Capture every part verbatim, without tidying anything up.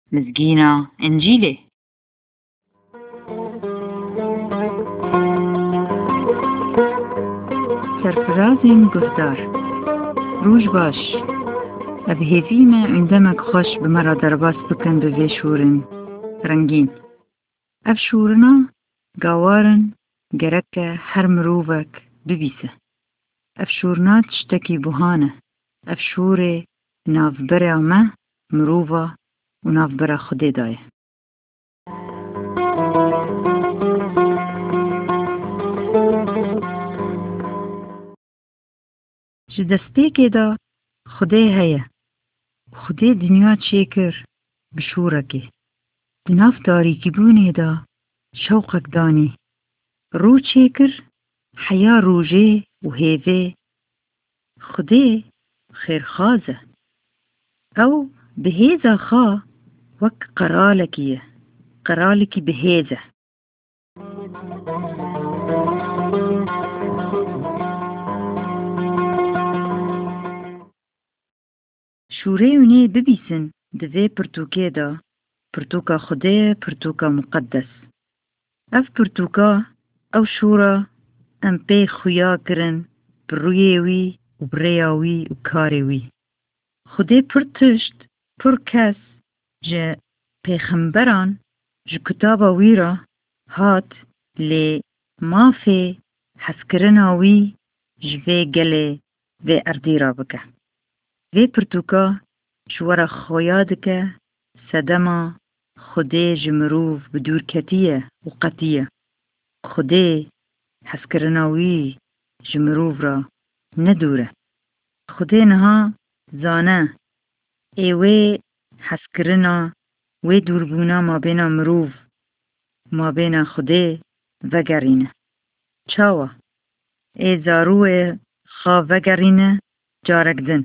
مزگینە ئنجیلێ. سرفرازین گفتار روش باش ابهیفی ما عندما خوش بمرا درباس بکن به شورن رنگین اف شورنا گوارن گرک هر مروفک ببیسه اف شورنات شتکی بوهانه اف شور نافبرا ما مروفا و نافبرا خودی دایه ji destpêkê de Xwedê heye. Xwedê dinya çêkir bi şûrekê. Di nav tarîkîbûnê de şewqek danî. Rû çêkir heya rûjê û hêvê. Xwedê xêrxwaz e. Ew bi hêza xwe wek qeralekî ye. Qeralekî bihêz e. شورê hûnê bibîsin di vê pirtûkê de pirtûka Xwedê pirtûka muqeddes. Ev pirtûka ew şûra em pê xuya kirin bi rûyê wî û bi rêya wî û karê wî. Xwedê pir tişt, pir kes ji pêxemberan ji kitaba wî re hat lê mafê hezkirina wî ji vê gelê vê erdê re bike. Vê pirtûka ji were xoya dike sedema Xwedê ji mirov bi dûrketî û qetî ye. Xwedê hezkirina wî ji mirov re ne dûr e. Xwedê niha zane ê wê hezkirina wê dûrbûna mabêna mirov mabêna Xwedê vegerîne. Çawa? Ê zarûyê xwe vegerîne carek din.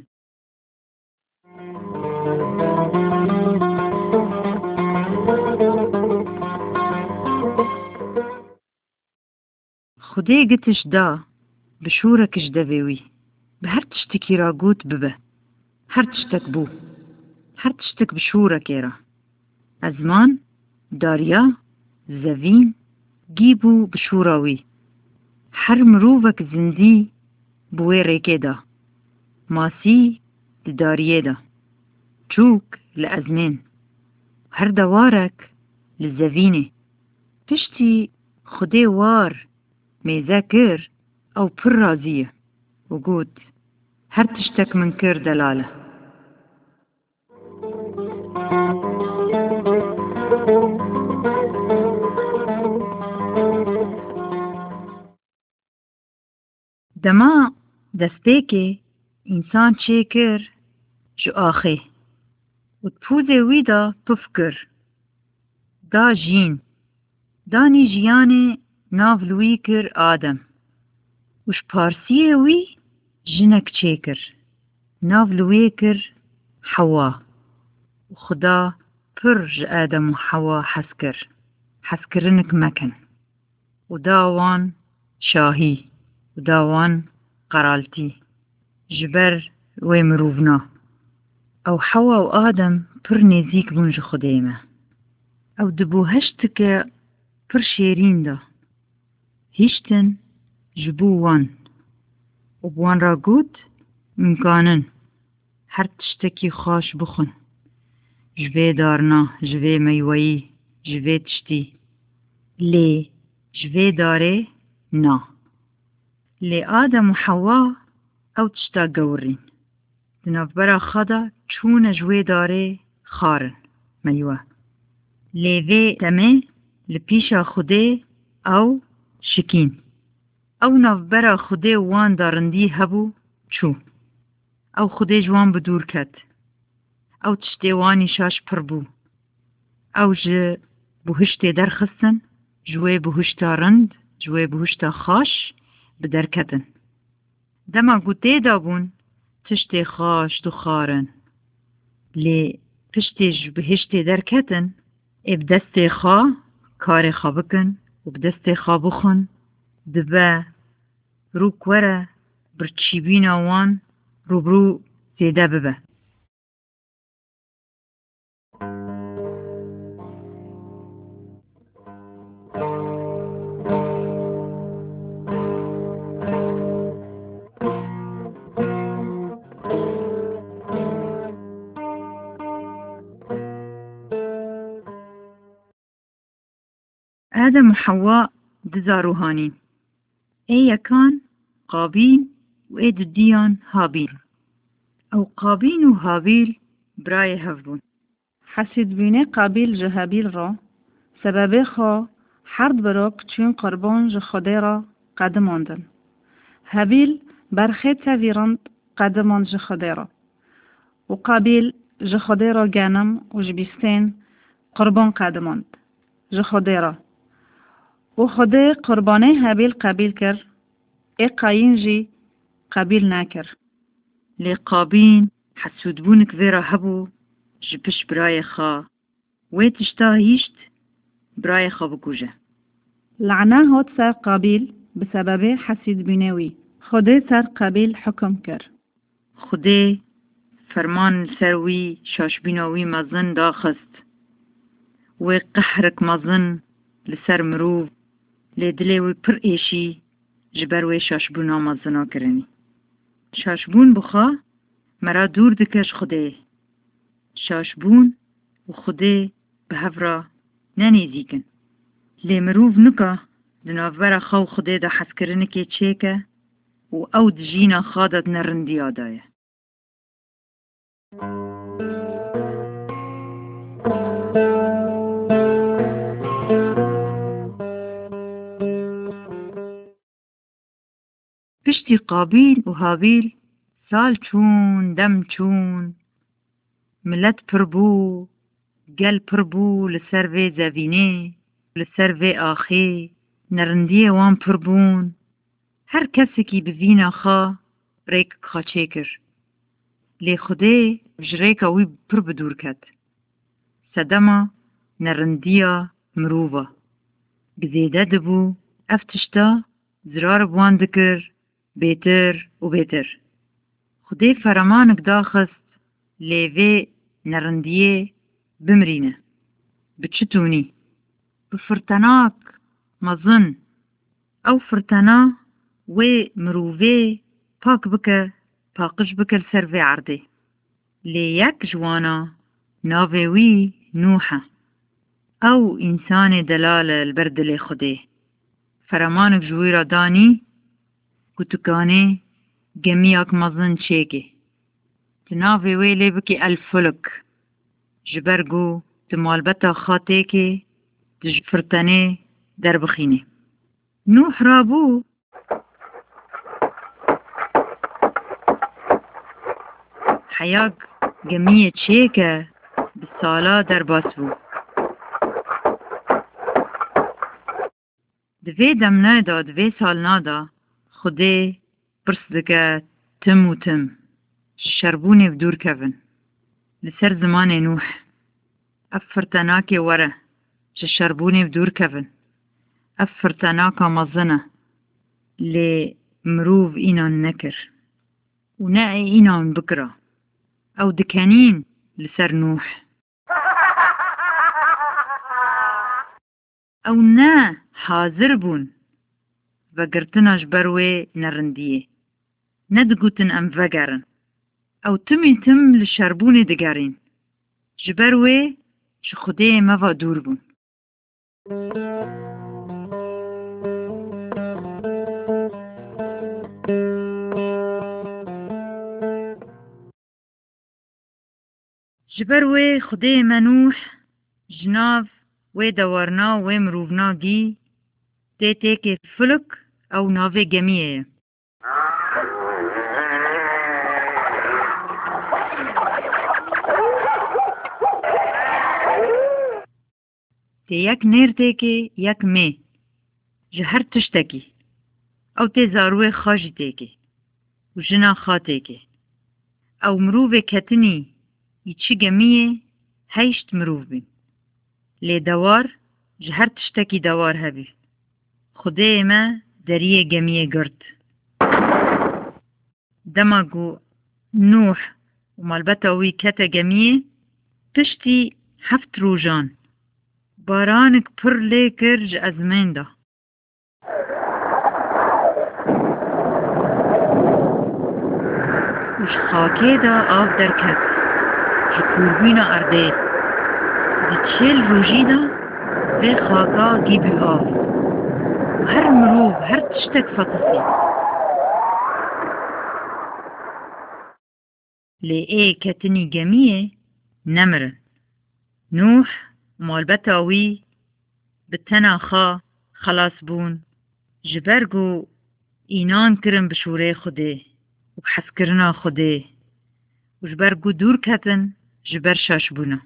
Xwedê gitiş da bi şûrekî ji devê wî. Bi her tiştekî re got bibe. Her tiştek bû. Her tiştek bi şûrekê re. Ezman, dariya, zevîn, gîbû bi şûra wî. Her mirovek zindî bi wê rêkê da. Masî di dariyê de. Çûk li ezmên. Her dewarek li zevînê. Piştî Xwedê war mêze kir ew pir razî ye û got her tiştek min kir delal e. Dema destpêkê însan çêkir ji axê û pûzê wî de pif kir. Da jîn. Danî jiyanê nav li wî kir Adem. û ji parsiyê wî jinek çêkir. Nav li wê kir Hewa. û Xuda pir ji Adem û Hewa hez kir. Hezkirinek mekin. û da wan şahî. û da wan qeraltî. Ji ber wê mirovna. Ew Hewa û Adem pir nêzik bûn ji Xwedê me. Ew di bûheşteke pir şêrîn de. Hîştin ji bo wan. û bi wan re got imkanin her tiştekî xweş bixwin. Ji vê darna, ji vê meyweyî, ji vê tiştî. Lê ji vê darê na. Lê Adem û Hewa ew tişta gewirîn. Di navbera xwe de çûne ji wê darê xwarin, meywe. Lê vê demê li pîşa Xwedê ew şikîn. Ew navbera Xwedê û wan de rindî hebû çû. Ew Xwedê ji wan bi dûr ket. Ew tiştê wanî şaş pir bû. Ew ji bûhiştê derxistin, ji wê bûhişta rind, ji wê bûhişta xaş bi derketin. Dema gotê da bûn, tiştê xaş dû xwarin. Lê piştî ji bihiştê derketin, ê bi destê xwe karê xwe bikin û bi destê xwe bixwin, dibe rûk were birçîbîna wan rûbirû zêde bibe. آدم و حواء دزا روحانين اي يكان قابيل و اي دديان هابيل او قابيل و هابيل براي هفبون حسید بینه قابیل جه هابیل را سبب خو حرد بروک چون قربان جه خوده را قدماندن. هابیل برخیت ویراند قدمان جه خوده را و قابیل جه خوده را گنم و جبیستین قربان قدماند جه خوده را و خوده قربانه هابیل قبیل کر ای قاین جی قبیل نکر. لی قابین حسود بونک ویرا هبو جبش برای خوا وی تشتا هیشت برای خوا بکوجه. لعنه هات سر قابیل بسبب حسید بینوی. خوده سر قابیل حکم کر. خوده فرمان سروی شاشبینوی مزن داخست وی قهرک مزن لسر مروف لیدلی وی پر ایشی جبر وی شاشبونا مزنا کرنی. شاشبون بخوا مرا دور دکش خوده. شاشبون و خوده به هفرا ننیزیکن. لی مروف نکا دنافبرا خو خوده دا حس کرنکی چیکه و او دجینا خادت نرندی آدایه. پشتی قابیل و هابیل سال چون دم چون ملت پربو گل پربو لسر وی زوینه لسر وی آخی نرندی وان پربون هر کسی کی بوینا خوا ریک خاچه کر لی خوده جریکا وی پر بدور کد سدما نرندیا مروبا گزیده دبو افتشتا زرار بوان دکر بیتر و بیتر خوده فرمانک داخست لیوه نرندیه بمرینه بچتونی بفرتناک مزن او فرتنا و مرووه پاک بکه پاکش بکل سروه عرده لی یک جوانا ناوه وی نوحه او انسان دلال البرد لی خوده فرمانک جوی را دانی کتکانه گمیاک مزن چیگه تناوه وی لی بکی الفلک جبرگو تمالبتا خاطه که تجفرتنه در بخینه نوح رابو حیاق گمیه چیکه بسالا در باسبو دوی دم نادا دوی سال نادا خوده پرسدگه تم و تم شربونه بدور کفن لسر زمان نوح افرتناکی وره شربونه بدور کفن افرتناکا مزنه لی مروف اینان نکر و نه اینان بکره او دکنین لسر نوح او نه حاضر بون و گرتناش بروی نرندیه ندگوتن ام وگرن او تمی تم لشربون دگرین جبروی چه خوده موا دور بون جبروی خوده منوح جناف و دوارنا و مروفنا گی تی تیک فلک او ناوه گمیه تی یک نیر تیکی یک می جهر تشتکی او تی زاروی خاجی تیکی و جنا خا تیکی او مروف کتنی ایچی گمیه هیشت مروف بین لی دوار جهر تشتکی دوار هبی خوده ما دریه گمیه گرد دماغو نوح و مالبتا وی کتا گمیه پشتی هفت روژان بارانک پر لیکر ج ازمین دا وش خاکه دا آف در کت ج کوربینا ارده دی چل روژی دا وی خاکا گیبی آف و هر مروف هر تشتک فطسی لی ای کتنی گمیه نمرن نوح مالبتاوی بتناخا خلاص بون جبرگو اینان کرن بشوره خوده و بحث کرنا خوده و جبرگو دور کتن جبر شاش بونا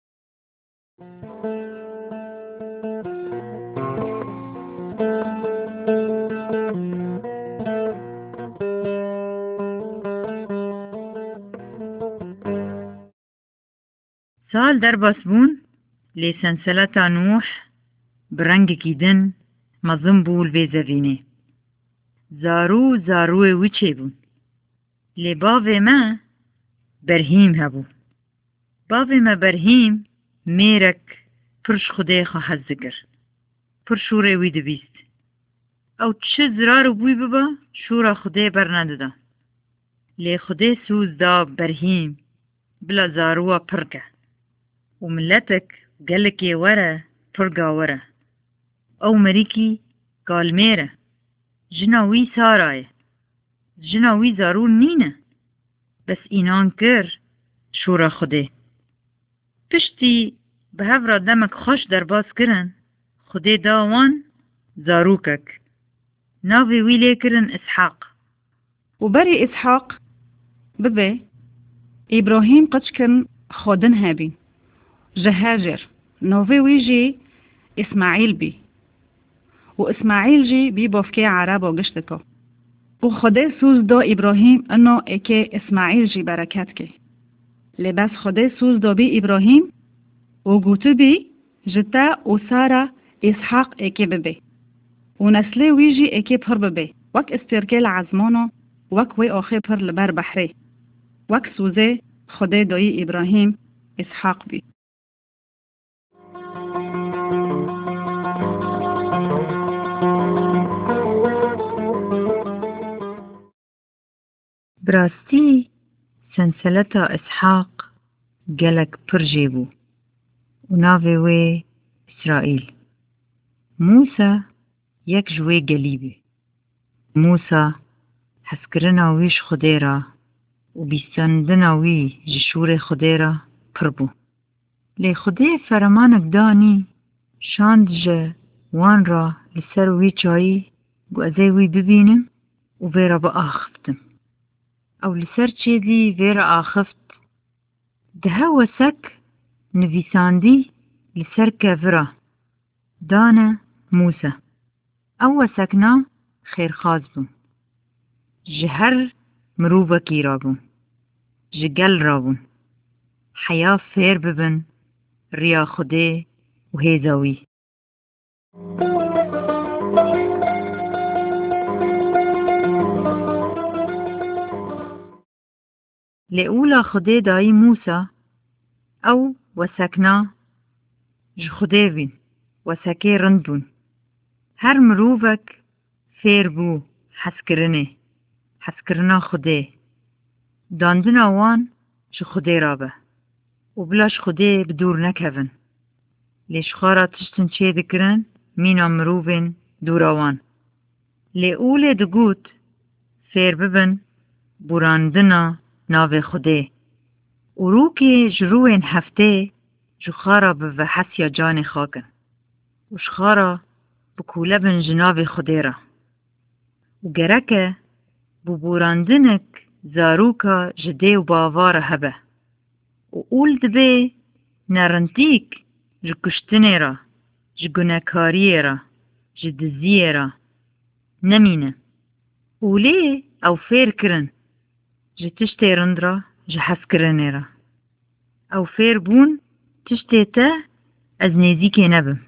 سال در باس بون لی سنسلتا نوح برنگ کیدن مظم بول وی زوینه زارو زاروی وچه بون لی باوی ما برهیم هبو باوی ما برهیم میرک پرش خوده خوا حزگر پرشوره وی دبیست او چه زرارو بوی ببا شورا خوده برنده لی خوده سوز دا برهیم بلا زاروا پرکه و ملتک گلکی وره پرگا وره او مریکی گالمیره جناوی سارای جناوی زارون نینه بس اینان کر شورا خوده پشتی به هفرا دمک خوش در باز کرن خوده داوان زاروکک ناوی ویلی کرن اسحاق و بری اسحاق ببه ابراهیم قچ کرن خودن هبین جهاجر نوفي ويجي إسماعيل بي وإسماعيل جي بي بوفكي عرب وقشتكو وخده سوز دو إبراهيم أنه إكي إسماعيل جي بركاتكي لبس خده سوز دو بي إبراهيم وقوتو بي جتا وسارة إسحاق إكي ببي ونسلي ويجي إكي بحر ببي وك استركي العزمانو وك وي آخي بحر لبر بحري وك سوزي خده دوي إبراهيم إسحاق بي براستی سنسلتا اسحاق گلک پرجی بو و ناوی وی اسرائیل موسا یک جوی گلیبی موسا حسکرنا ویش خوده را و بیستندنا وی جشور خوده را پر بو لی خوده فرمانک دانی شاند جه وان را لسر وی چایی گو ازی وی ببینم و وی را با آخفتم او لسر چه دی وی را آخفت ده وسک نویساندی لسر کفرا دانه موسى او وسکنا خیرخواز بون جهر مروبکی را بون جگل را بون حیا فیر ببن ریا خوده و هیزاوی لئولا خوده دایی موسى او وسکنا ج خوده بین وسکه رند بون هر مروبک فیر بو حسکرنه حسکرنا خوده داندن آوان ج خوده را به و بلاش خوده بدور نکون لیش خارا تشتن چه دکرن مینا مروبن دور آوان لئول دگوت فیر ببن براندنا ناو خوده و رو که جروین هفته جو خارا به حسیا جان خاکن و شخارا بکوله بن جناو خوده را و گرکه ببوراندنک زاروکا جده و باوار هبه و اول دبه نرنتیک جو کشتنه را جو گناکاریه را جو دزیه را نمینه اوله او فیر کرن جو تشتی رند را جو حس کرنه را او فیر بون تشتی تا از نیزیکه نبم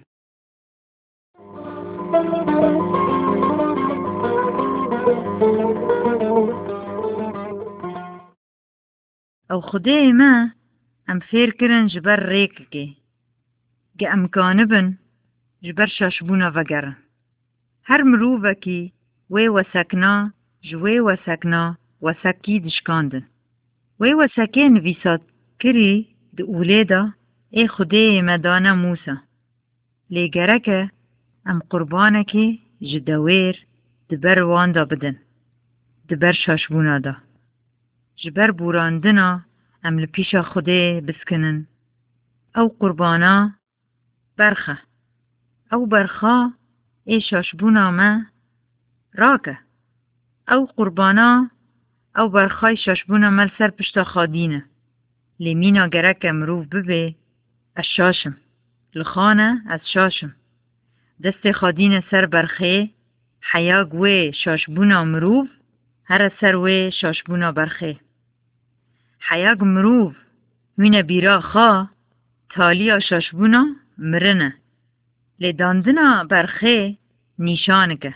او خوده ما ام فیر کرن جبر ریک که گه امکانه بن جبر شاشبونا وگرن هر مروفه کی وی وسکنا جوی وسکنا وسکی دشکاندن وی وسکه نویساد کری ده اوله دا ای خوده مدانا موسى لی گرکه ام قربانه که جدویر دبر واندا بدن دبر شاشبونا دا جبر بوراندنا ام لپیش خوده بسکنن او قربانا برخه او برخا ای شاشبونا ما راکه او قربانا او برخای شاشبونا مل سر پشتا خادینه لی مینا گرکه مروف ببه از شاشم لخانه از شاشم دست خادینه سر برخه حیا گوه شاشبونا مروف هر سر وی شاشبونا برخه حیا مروف وین بیرا خوا تالیا شاشبونا مرنه لی داندنا برخه نیشانکه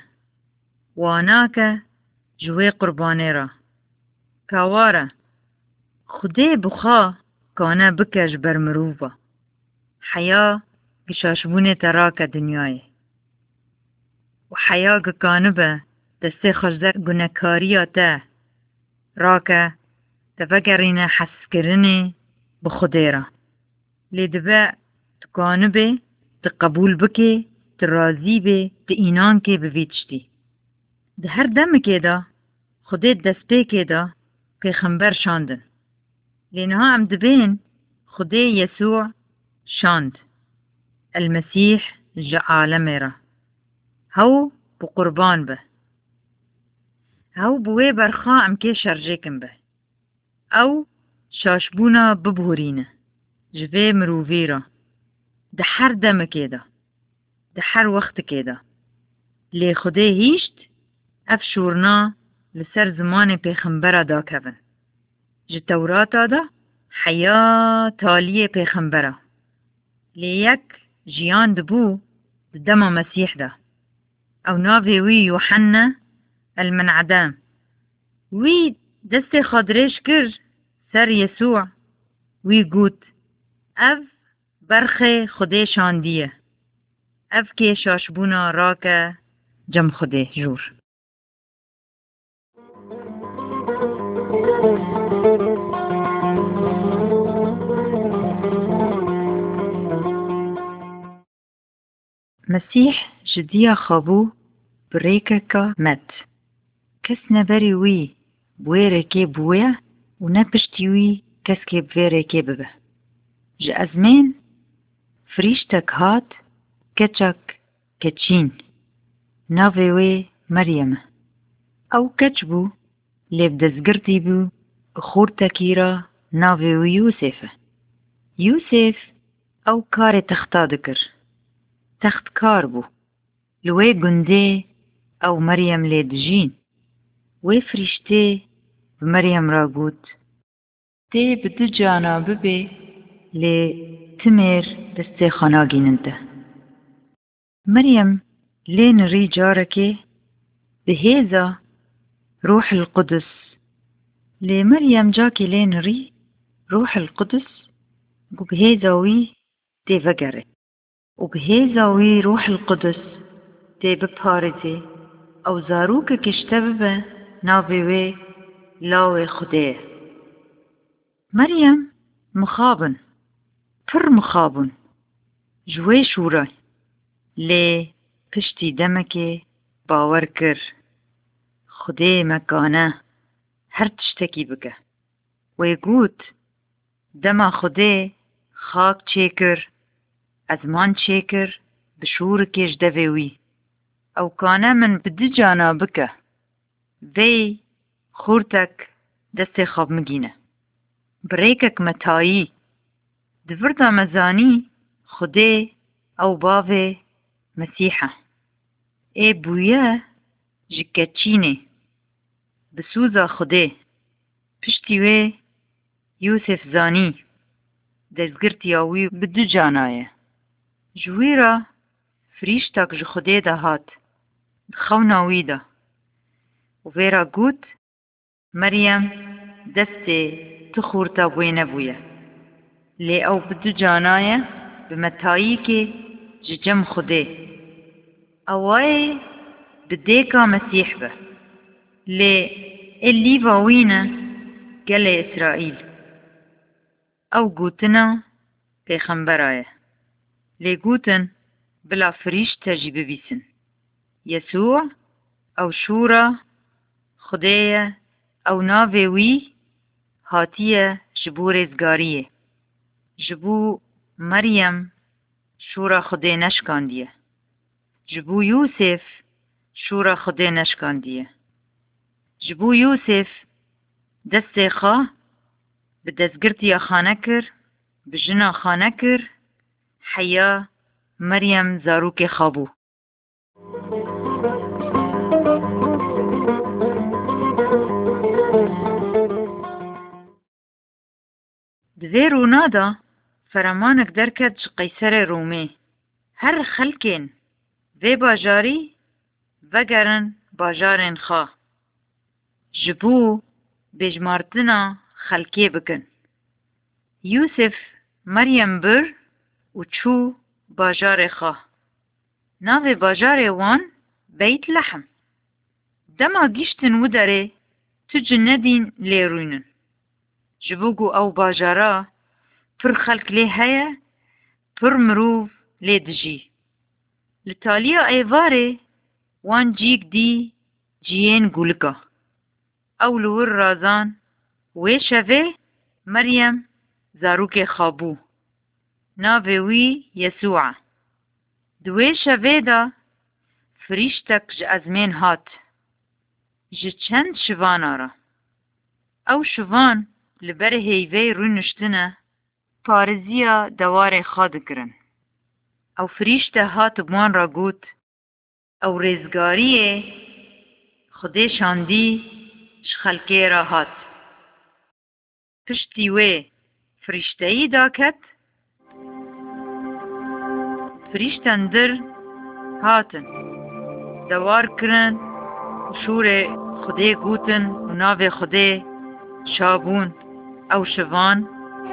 واناکه جوه قربانه را کاواره خوده بخوا کانه بکش بر مروفا حیا گشاشبونه تراکه دنیای و حیا گکانه به دسته خجده گنکاریا تا راکه تفکرینه حس کرنه بخوده را لی دبه تکانه به تقبول بکه ترازی به تینان که بویچتی ده هر دم که دا خوده دست به که دا پیغمبر شاندن لینها هم دبین خوده یسوع شاند المسیح جا عالم را هاو بقربان به هاو بوی برخا ام که شرجکم به او شاشبونا ببهورینه جوه مرووی را ده هر دم که دا ده هر وقت که دا لی خوده هیشت اف شورنا لسر زمان پیغمبر دا کبن جه توراتا دا حیا تالی پیغمبره لی یک جیان دبو دم مسیح دا او ناوی وی یوحنا المنعدام وی دست خادرش کر سر یسوع وی گوت اف برخ خوده شاندیه اف که شاشبونا راکه جم خوده جور مسیح جدیا خابو بریکه مت کس نبری وی بویره که بویا و نپشتی وی کس که بویره که ببه جه ازمین فریشتک هات کچک کچین ناوی وی مریم او کچ بو لیب دزگرتی بو خورتکی را ناوی وی یوسف یوسف او کار تختا دکر تخت کار بو لوی گنده او مریم لید جین وی فرشته مریم را گوت تی بدو جانا ببه لی تمر دست خانا گیننده مریم لی نری جارکه بهیزا روح القدس لی مریم جاکی لی نری روح القدس گو بهیزاوی تی وگره و بهیزاوی روح القدس تی بپارزه او زاروک کشته ببه ناوی لاوی خوده مریم مخابن پر مخابن جوی شورای لی پشتی دمکه باور کر خوده مکانه هر تشتکی بگه وی گوت دما خوده خاک چیکر ازمان چیکر بشور کش دویوی او کانه من بدی جانا بکه وی خورتک دست خواب مگینه بریکک متایی دورتا مزانی خوده او باوه مسیحه ای بویه جکچینه بسوزا خوده پشتیوه یوسف زانی دزگرتی آوی بدو جانایه جوی را فریشتاک جو خوده ده هات خوناوی ده و ویرا گوت مریم دست تخورتا بوی نبویه لی او بدو جانایه بمتایی که ججم خوده اوای بدیکا مسیح به لی اللي واوینه گل اسرائیل او گوتنا پیغمبرایه لی گوتن بلا فريش تجي ببيسن. يسوع أو شورا خدايا أو نافوي هاتية جبو رزگارية جبو مريم شورا خدای نشکاندیه جبو يوسف شورا خدای نشکاندیه جبو يوسف دست خا به دستگرتی خانه کر به جنا خانه کر حیا مريم زاروك خابو. دوی رونادا فرمانك دركت قيصر رومي هر خلقين في باجاري وگرن باجارن خا جبو بجمارتنا خلقي بكن. يوسف مريم بر وچو باجار خا ناوی باجار وان بيت لحم دما گیشتن و داره تو جندین لیروینن جبوگو او باجارا پر خلق لی هیا پر مروف لی دجی لتالیا ایواره وان جیگ دی جیین گولکا او لور رازان وی شوه مریم زاروک خابو ناوی وی یسوع دوی شوه دا فریشتک ج ازمین هات ج چند شوان آرا او شوان لبر هیوی رو نشتنه پارزیا دوار خاد کرن او فریشت هات بوان را گوت او رزگاریه خودی شاندی شخلکی را هات پشتی وی فریشتهی داکت فریشتن در هاتن دوار کرن شور خودی گوتن و ناو خودی شابون او شوان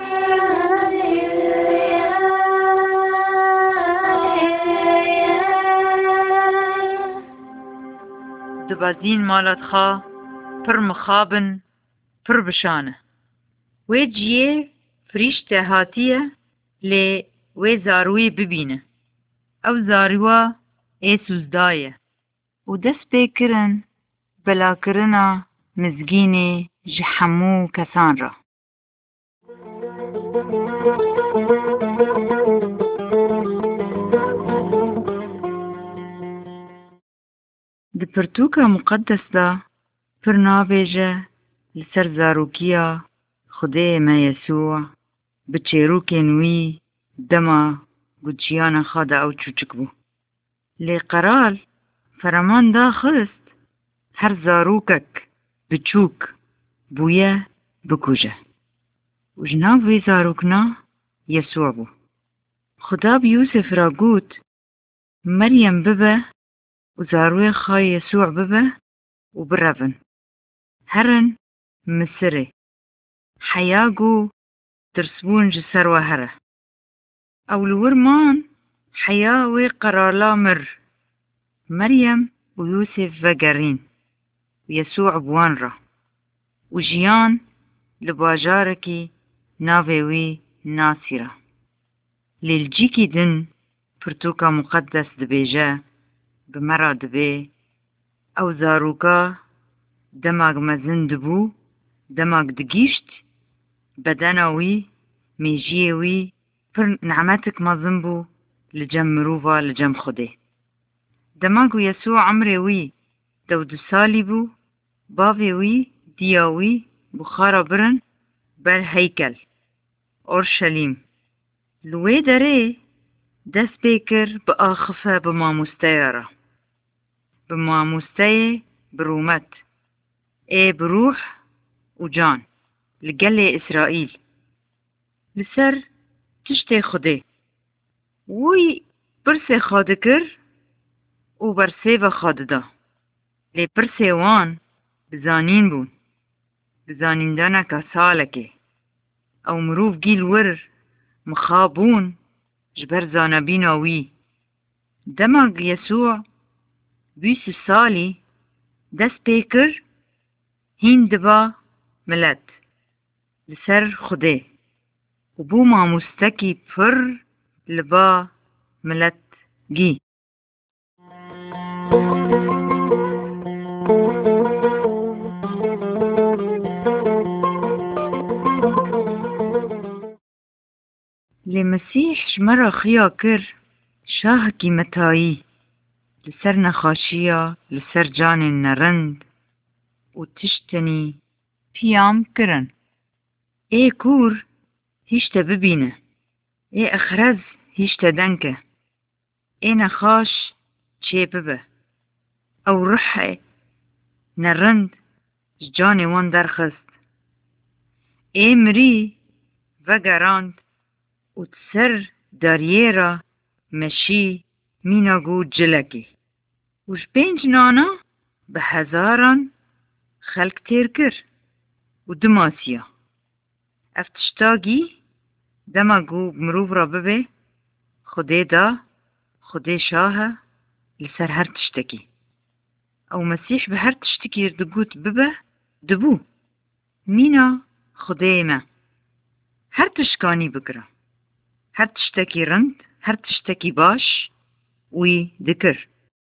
دبازین مالات خا پر مخابن پر بشانه وی جیه فریشت هاتیه لی وی زاروی ببینه او زاروا ایسوز دایه و دست بکرن بلا کرنا مزگینه جحمو کسان را د پرتوکا مقدس دا پر نابیجه لسر زاروکیا خدای ما یسوع بچیروک نوی دما گوچیان خدا او چوچک بو لی قرال فرمان دا خست هر زاروکک بچوک بویه بکوجه و جناب وی زاروکنا یسوع بو خدا بیوسف را گوت مریم ببه و زاروی خواه یسوع ببه و برون هرن مصره حیاگو ترسبون جسر و هره اولور مان حیاوی قرالا مر مریم و یوسف وگرین و یسوع بوان را و جیان لباجارکی ناویوی ناصیره لیلجیکی دن پرتوکا مقدس دبیجه بمرا دبی او زاروکا دماغ مزن دبو دماغ دگیشت بدناوی میجیوی پر نعمتك مزن بو لجم مروفا لجم خده دماغو يسوع عمري دود سالي بو باوي وي دياوي بخارا برن بر هيكل أورشليم لوي داري دس بيكر بآخفة بما مستيارة بما مستي برومت اي بروح وجان لقلي إسرائيل لسر تشتي خده وي برسي خادكر و برسي و خاددا لي برسي وان بزانين بون بزانين دانكا سالكي او مروف جيل ور مخابون جبر زانبينا وي دماغ يسوع بيس سالي دس بيكر هين دبا ملت لسر خده و بو ما مستكي پر لبا ملت گی لی مسیح جمرا خیا کر شاه کی متایی لسر نخاشیا لسر جان نرند و تشتنی پیام کرن ای کور هیشت ببینه ای اخرز هیشت دنکه ای نخاش چه ببه او روح نرند جان وان درخست ای مری وگراند و تسر داریه را مشی میناگو جلکی وش پنج نانا به هزاران خلق تیر کر و دماسیا افتشتاگی دماغو مروف را ببه خودی دا خودی شاه لسر هر تشتکی او مسیح به هر تشتکی ردگوت ببه دبو مینا خودی ما هر تشکانی بگره هر تشتکی رند هر تشتکی باش وی دکر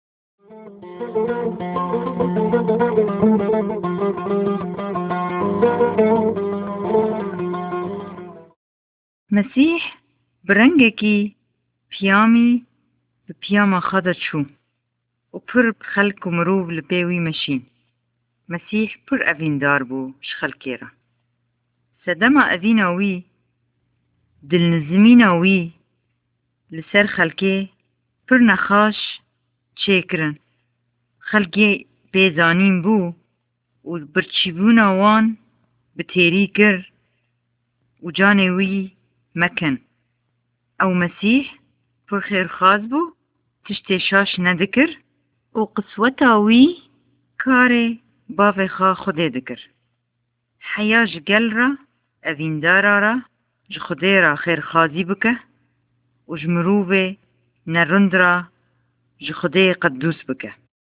مسیح برنگه کی پیامی به پیاما خدا چو و پر خلق و مروب لپیوی مشین مسیح پر اوین دار بو شخلکی را سدما اوین اوی دل نزمین اوی لسر خلکی پر نخاش چه کرن خلقی بیزانین بو و برچیبون وان به تیری کر و جانوی مکن او مسیح پر خیرخواز بو تشتی شاش ندکر و قسوتاوی کار باوی خواه خوده دکر حیاج گل را اوین دارا را ج خوده را خیرخوازی بکه و جمروه نرند را ج خوده قدوس بکه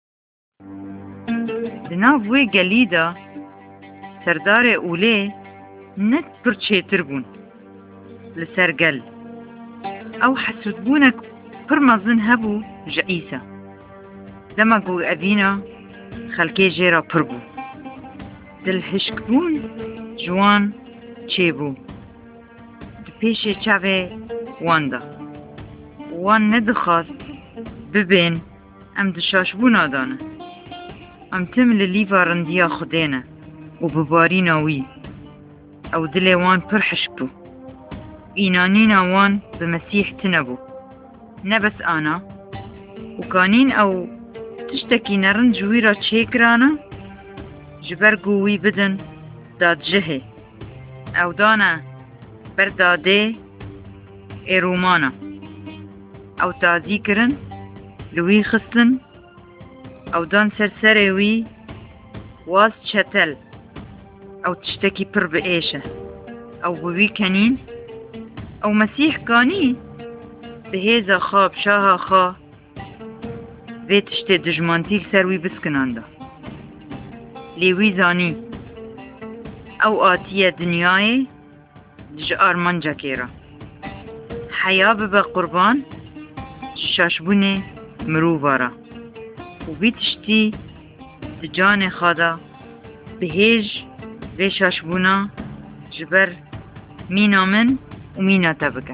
دناوی گلی دا سردار اوله نت پر چیتر بون لسر گل او حسود بونک پر مزن هبو جعیسا دماغو اوینا خلکی جیرا پر بو دل هشک بون جوان چه بو د پیش چاوه واندا وان ندخواست ببین ام دشاش بو نادانه ام تم للیفا رندیا خودینه و بباری ناوی او دل وان پر حشک بو اینانین وان به مسیح تنبو نبس آنا و کانین او تشتکی نرن جوی را چیکرانا جبر گوی بدن داد جهه او دانا بر داده ای رومانا او تازی کرن لوی خستن او دان سرسره وی واز چتل او تشتکی پر بئیشه او بوی کنین او مسیح کانی به هیزا خواب شاه خواه وی تشتی دجمانتیل سروی بسکنانده لیوی زانی او آتیه دنیای دج آرمان جاکیرا حیا ببا قربان شاشبونه مروبارا و بی تشتی دجان خدا به هیج وی شاشبونا جبر مینا من و مینا تبکه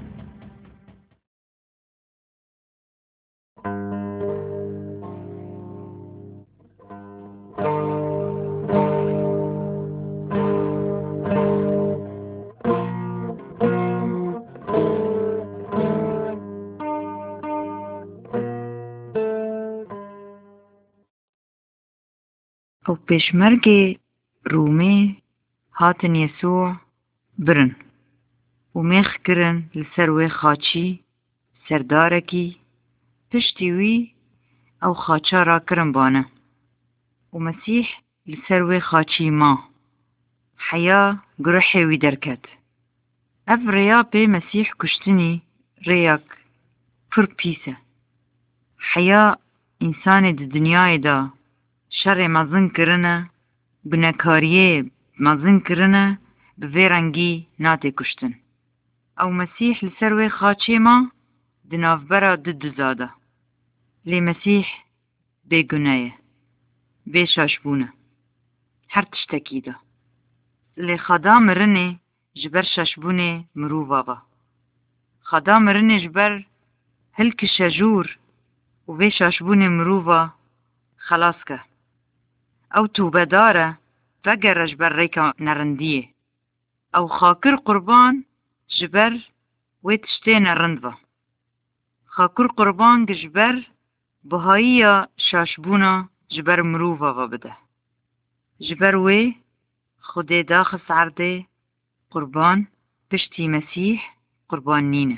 او پیشمرگ رومه هاتن یسوع برن و میخ کرن لسر وی خاچی سردارکی پشتی وی او خاچا را کرن بانه و مسیح لسر وی خاچی ما حیا گروحی وی درکت اف ریا پی مسیح کشتنی ریاک پر پیسه حیا انسان د دنیای دا شر مزن کرنه گناهکاریه مزن کرنه به ویرنگی ناته کشتن او مسیح لسر وی خاچی ما دنافبرا دو دزادا لی مسیح بێگونەیە بێ شاشبوونە هەر تشتێکیدا لی خەدا مرنێ ji ber şeşbûnê mirova ve. Xeda mirinê ji ber hilkî şejûr û vê şeşbûnê mirova xelas ke. Ew tûbedar e vegere ji ber rêka nerindiyê. Ew xakir qurban ji ber wê tiştê nerind ve. Xakir qurban ji ber bihayiya şeşbûna ji ber mirova ve bide. Ji ber wê Xwedê daxist erdê قربان پشتی مسیح قربان نینه.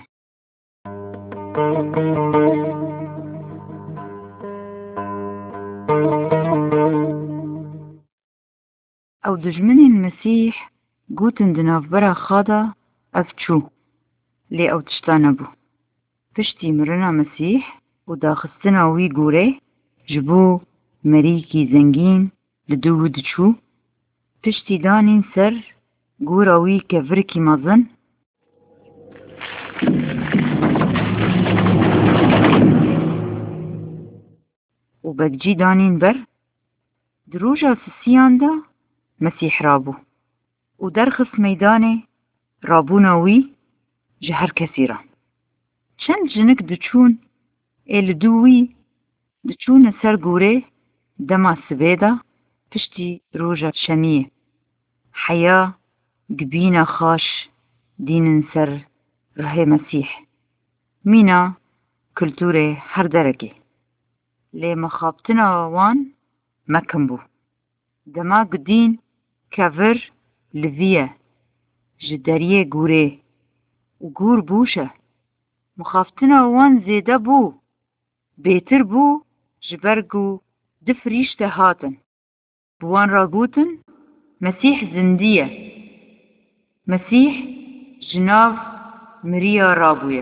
او دجمن المسیح گوتن دناف برا خادا افچو لی او تشتانه بو. پشتی مرنا مسیح و داخستنا وی گوره جبو مریکی زنگین لدو دچو پشتی دانین سر گوراوی که ورکی مزن و بگجی دانین بر دروجا سسیان دا مسیح رابو و درخص میدان رابوناوی جهر کسی را چند جنک دچون ایل دوی دچون سر گوره دما سبیدا پشتی روجا شمیه حیا قبينا خاش دين سر رهي مسيح مينا كلتوري هر درجة لي مخابتنا وان مكنبو دما قدين كافر لذية جداريه قوري وقور بوشة مخافتنا وان زيدا بو بيتر بو جبرقو دفريش تهاتن بوان راقوتن مسيح زندية مسيح جناف مريا رابوية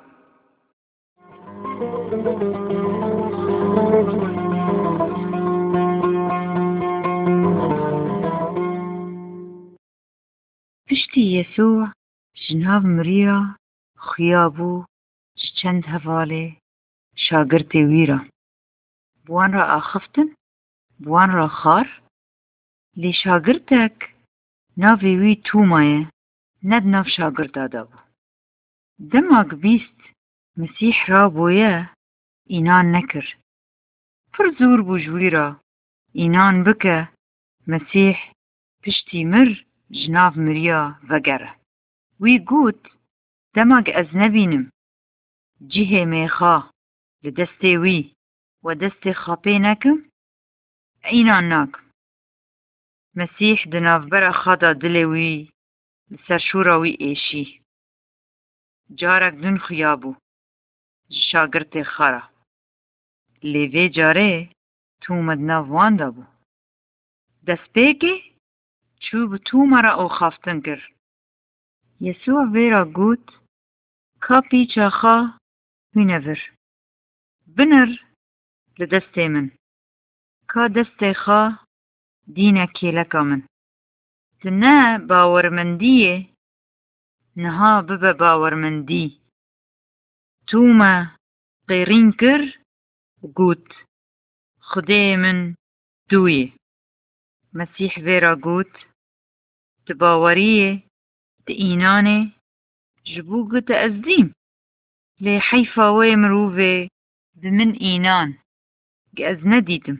پشتی يسوع جناف مريا خيابو چند هفاله شاگرتی ویرا بوان را آخفتن بوان را خار لی شاگرتک ناوی وی تومایه ند ناف شاگرتا دابو دماغ بیست مسیح را بویه اینان نکر پر زور بوجوی را اینان بکه مسیح پشتی مر جناف مریا وگره وی گوت دماغ از نبینم جیه میخا لدسته وی و دست خاپی نکم اینان ناکم مسیح دناف برا خدا دلوی لسر شوراوی ایشی جارک دون خیابو شاگرت خارا لیوی جاره تو مدناف وانده بو دست پیکی چوب تو مرا او خافتن کر یسوع ویرا گوت کا پیچا خا وینور بنر لدست من کا دست خا دینه کیلکا من تنه باورمندیه نها ببه باورمندی تو ما قیرین کر گوت خدای من دویه مسیح ویرا گوت تباوریه تینانه جبو گوت ازدیم لی حیفا وی مروفه بمن اینان گز ندیدم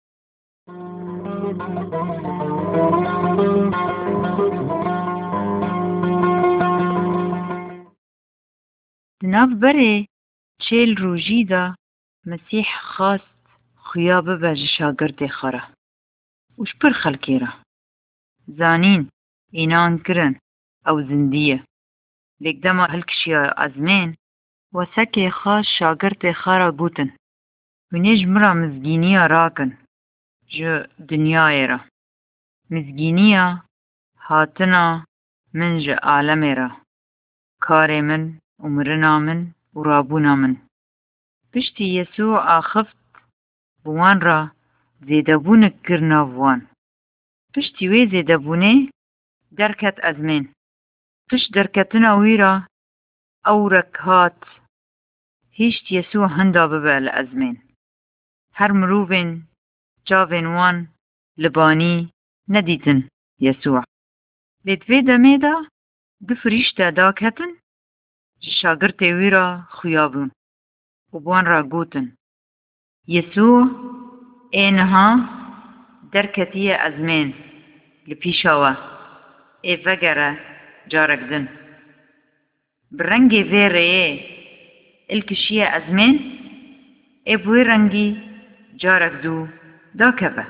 دناف بره چیل روژی دا مسیح خواست خیا ببه شاگرد خاره وش پر خلکی را زانین اینان کرن او زندیه لیک دما هلکشیا ازمین و سکی خواست شاگرد خاره گوتن و نیج مرا مزگینیا راکن جو دنیای را مزگینیا هاتنا من جو عالم را کار من عمرنا من و رابونا من پشتی یسوع آخفت بوان را زیدبون کرنا بوان پشتی وی زیدبونه درکت ازمین پشت درکتنا وی را او رکهات هیشت یسوع هندا ببه لأزمین. هر مروفین جاوین وان لبانی ندیدن یسوع. لیدوی دمیدا دو فریشته دا کتن شاگرد ویرا خویابون و بوان را گوتن یسوع اینها درکتی ازمین لپیشاوه ای وگره جارگدن برنگی ویره الکشیه ازمین ای بوی رنگی جارگدو دا کبه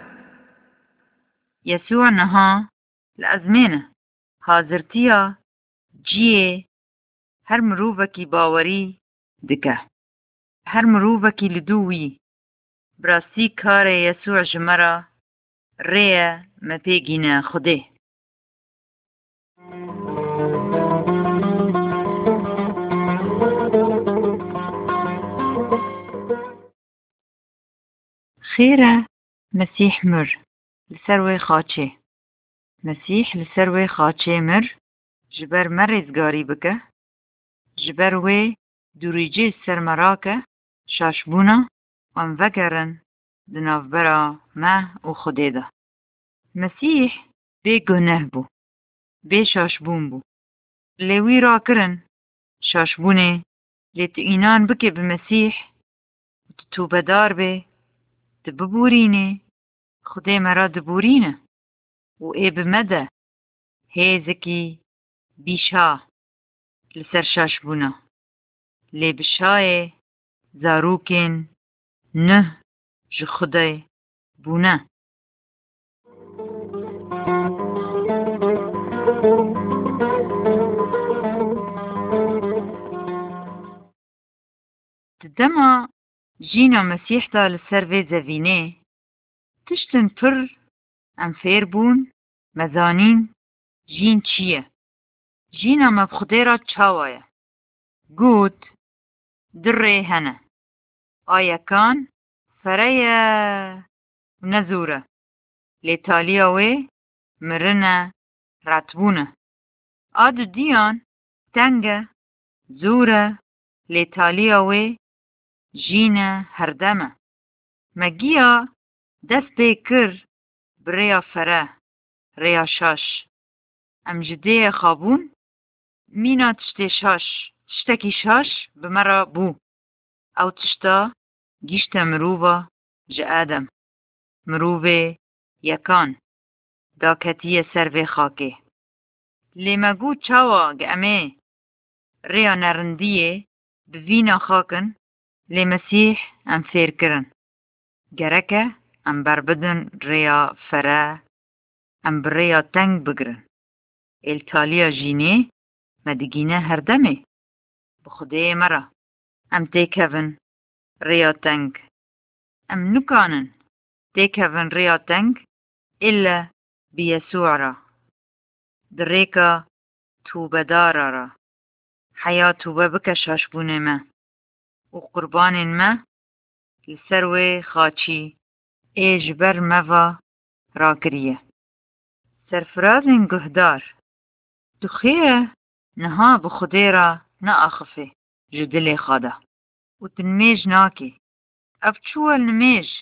یسوع نها لازمینه حاضرتیا جیه هر مروفکی باوری دکه هر مروفکی لدووی براستی کار یسوع جمرا ریه مپیگینه خوده خیره مسیح مر لسروی خاچه مسیح لسروی خاچه مر جبر مرزگاری بکه جبر وی دوریجی سرمراکه شاشبونا وان وگرن دنافبرا ما و خوده ده مسیح بی گناه بو بی شاشبون بو لیوی را کرن شاشبونه لیت اینان بکه بمسیح توبدار بی دببورینه خوده مرا دبورینه و ای بمده هیزکی بیشا لسر شاشبونا لی بشای زاروکن نه جو خدای بونه دما جینا مسیح دا لسر وی زوینه تشتن پر ام فیر بون مزانین جین چیه جینا مبخده را چاوایه گوت دره هنه آیا کان فرای نزوره لیتالیا وی مرنه رتبونه آدو دیان تنگه زوره لیتالیا وی جینه هردمه مگیا دست بیکر بریا فره ریا شاش ام جده خوابون مینا تشتی شاش تشتکی شاش بمرا بو او تشتا گیشت مروبا جه آدم مروبه یکان دا کتیه سر خاکه لی مگو چاوا گمه ریا نرندیه بوینا خاکن لی مسیح ام فیر کرن گرکه ام بربدن ریا فره ام بریا تنگ بگرن التالیا جینه مدگینه هردمه بخده مرا ام تیکهون ریا تنگ ام نکانن تیکهون ریا تنگ إلا بيسوع را دريكا توبة دارا را حياة توبة بك شاشبون ما وقربان ما لسروي خاچي اجبر موا راكريه سرفرازن گهدار دخيه نها بخديرا ناخفه جدلي خادا وتنميج ناكي افچوال نميج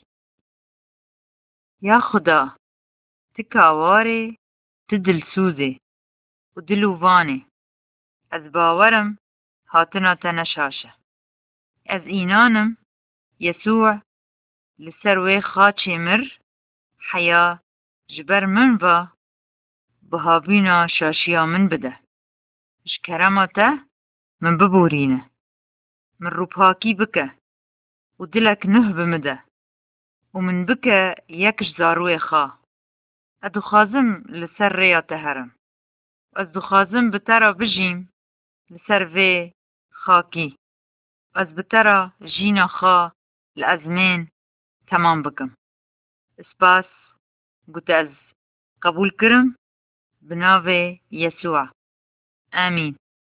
يا خدا تكاواري تدل سوزي ودلوواني از باورم هاتنا تنشاشه از اینانم يسوع لسروي خاچي مر حيا جبر من و بهابينا شاشيا من بده اش كرامته من ببورينه من روبهاكي بكه ودلك نه بمده ومن بكه يكش زاروي خا ادو خازم لسر ريا تهرم از دو خازم بترا بجيم لسر في خاكي از بترا جينا خا الأزمين تمام بكم اسباس قلت از قبول كرم بناوي يسوع آمين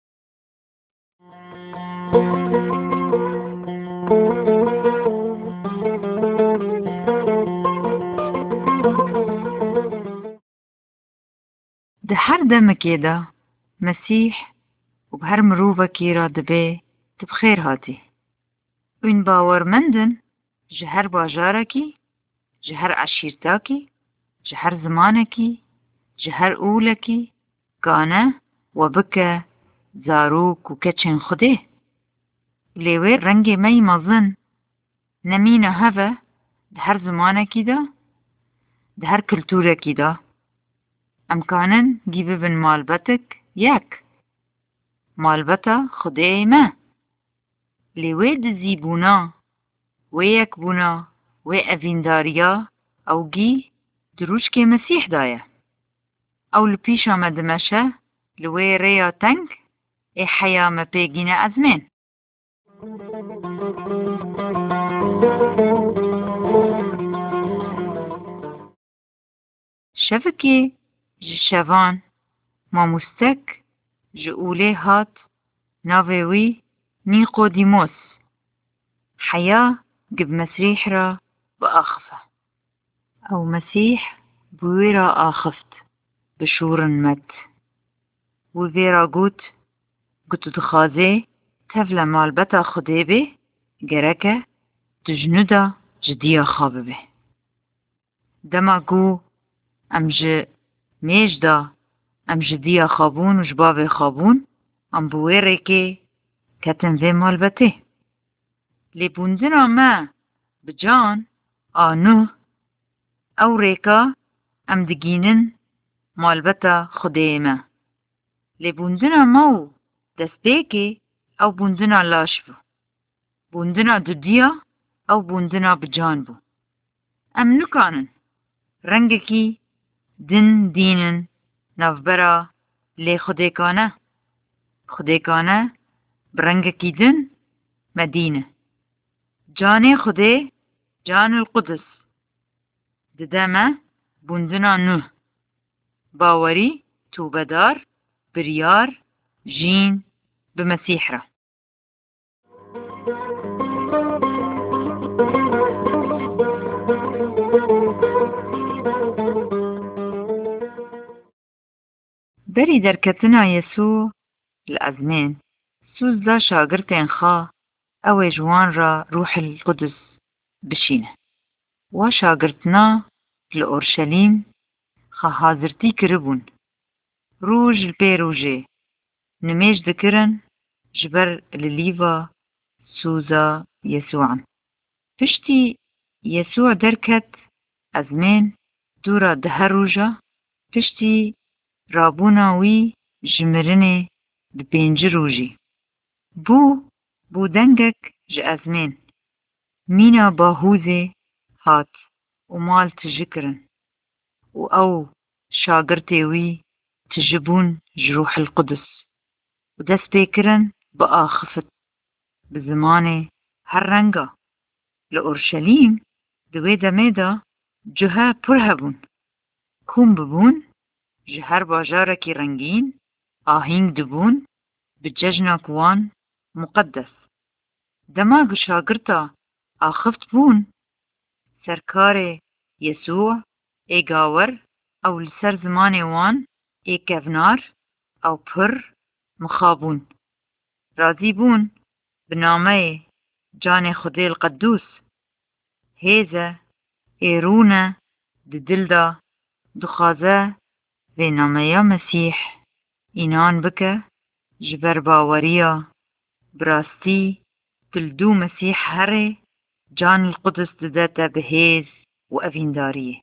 ده هر دمكي ده مسيح وبهر مروفة كيرا دبي تبخير هاتي وین باورمندن جهر باجارکی، جهر عشیرتاکی، جهر زمانکی، جهر اولکی، گانه و بکه زاروک و کچن خوده. لیوی رنگ می مزن نمینه هفه ده هر زمانکی دا، ده هر کلتورکی دا. امکانن گیبه بن مالبتک یک. مالبتا خوده ما. لیوی دزی بونا و یک بونا و اوینداریا او گی دروش که مسیح دایه. او لپیش آمده مشه لوی ریا تنگ ای حیام پیگین ازمین. شفکی جشوان ما مستک جئوله هات ناویوی نیقودیموس حياة قب مسيح را بآخفة أو مسيح بويرا آخفت بشور مت وفيرا قوت قوت دخازي تفلا مالبتا خديبي جركة تجندا جديا خاببه دما قو أمج ميجدا أم جديا خابون وجباب خابون أم بويري كي كتن في مالبته لبوندنا ما بجان آنو او ریکا ام دگینن مالبتا خدیمه لبوندنا مو دستیکی او بوندنا لاش بو بوندنا دودیا او بوندنا بجان بو ام نکانن رنگکی دن دینن نوبرا لی خدیکانه خدیکانه برنگکی دن مدینه جان خدای جان القدس ددمه بوندنا نوح باوری توبدار بریار جین بمسیح را بری در کتنا یسوع الازمین سوز دا شاگرتین خوا او جوان را روح القدس بشینه و شاگرتنا لأورشلیم خا حاضرتی کربون روج الپی روجه نمیج دکرن جبر للیوا سوزا يسوعا پشتی يسوع درکت ازمین دورا ده روجا پشتی رابونا وی جمرنه بپینج روجی بو بو دنگک ج ازمین مینا باهوزه هات و مال تجكرن و او شاگرتي وي تجبون جروح القدس و دست بيكرن بقى خفت بزمانه هر رنگا لأورشليم دوي دميدا جها پرهبون كوم ببون جهر باجاركي رنگين آهنگ دبون بججنا كوان مقدس دماغ شاگرتا آخفت بون سرکار يسوع ای گاور او لسر زمان وان ای کفنار او پر مخابون راضی بون بنامه جان خدای القدوس هیزه ای رونه ددلدا دخازه و نامه مسیح اینان بکه جبر باوریا براستی تلدو مسیح هره جان القدس ددتا بهيز وأفيندارية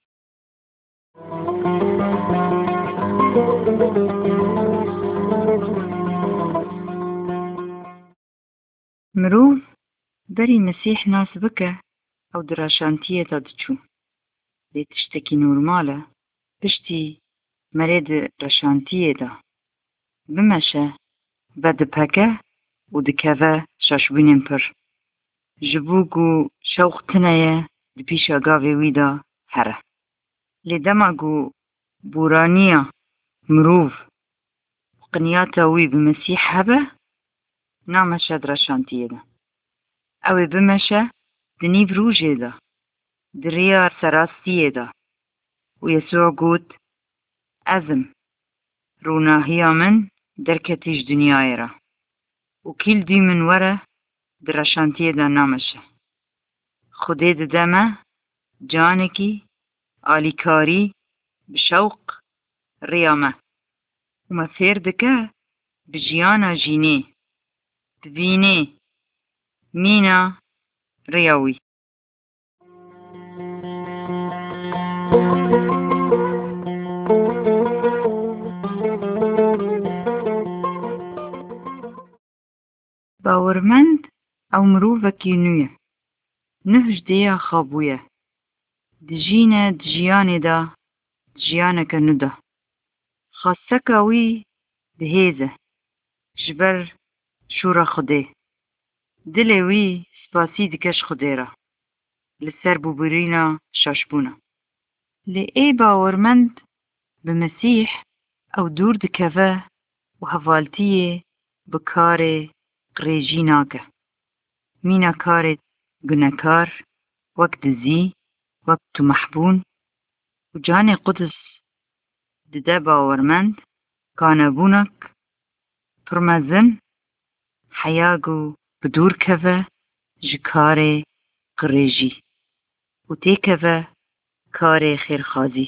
مروف بري مسيح ناس بكى أو دراشانتية تادچو دي تشتكي نورمالة بشتي مريد راشانتية دا بمشا بد بكى ودكذا شاشبينين پر جبوگو شوق تنايا دبيشا غاوي ويدا هره لدماغو بورانيا مروف قنياتا وي بمسيح هبه نامشا دراشانتيه دا اوي بمشا دنيف روجه دا دريا سراستيه دا ويسوع قوت أزم روناهيا من دركتيش دنيايرا وكل دي من ورا درشانتی دا نامشه. خودی ددمه جانکی آلیکاری بشوق ریامه و ما فیر دکه بجیانا جینه ببینه مینا ریاوی. باورمند او مروفکی نویه نهج دیا خوابویه دجینه دجیانه دا دجیانه که نده خاصکا وی بهیزه جبر شورا خوده دل وی سپاسی دکش خوده را لسر بوبرینا شاشبونا لی ای باورمند بمسیح او دور دکوه و هفالتیه بکار قریجی ناکه مینا کار گناکار وقت زی وقت محبون و جان قدس دده باورمند کانبونک پرمزن حیاگو بدور کوه جکار قریجی و تی کوه کار خیرخازی.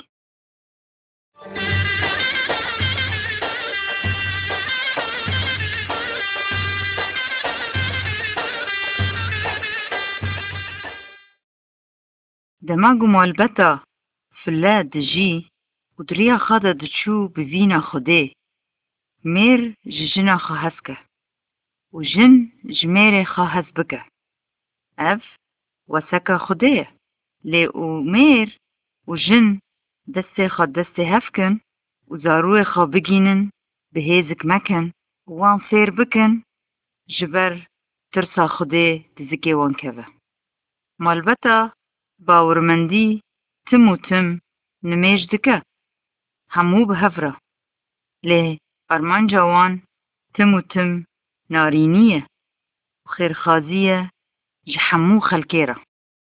دماغو مالبتا فلا دجی و دریا خدا دچو بوینا خوده میر ججنا خواهز که و جن جمیر خواهز بکه اف وسکا خوده لی او میر و جن دست خود دست هفکن و زاروی خوا بگینن بهیزک مکن وان فیر بکن جبر ترسا خوده دزکی وان که مالبتا باورمندی تم و تم نمیج دکه همو به هفره لی ارمان جوان تم و تم نارینیه و خیرخازیه جحمو خلکیره.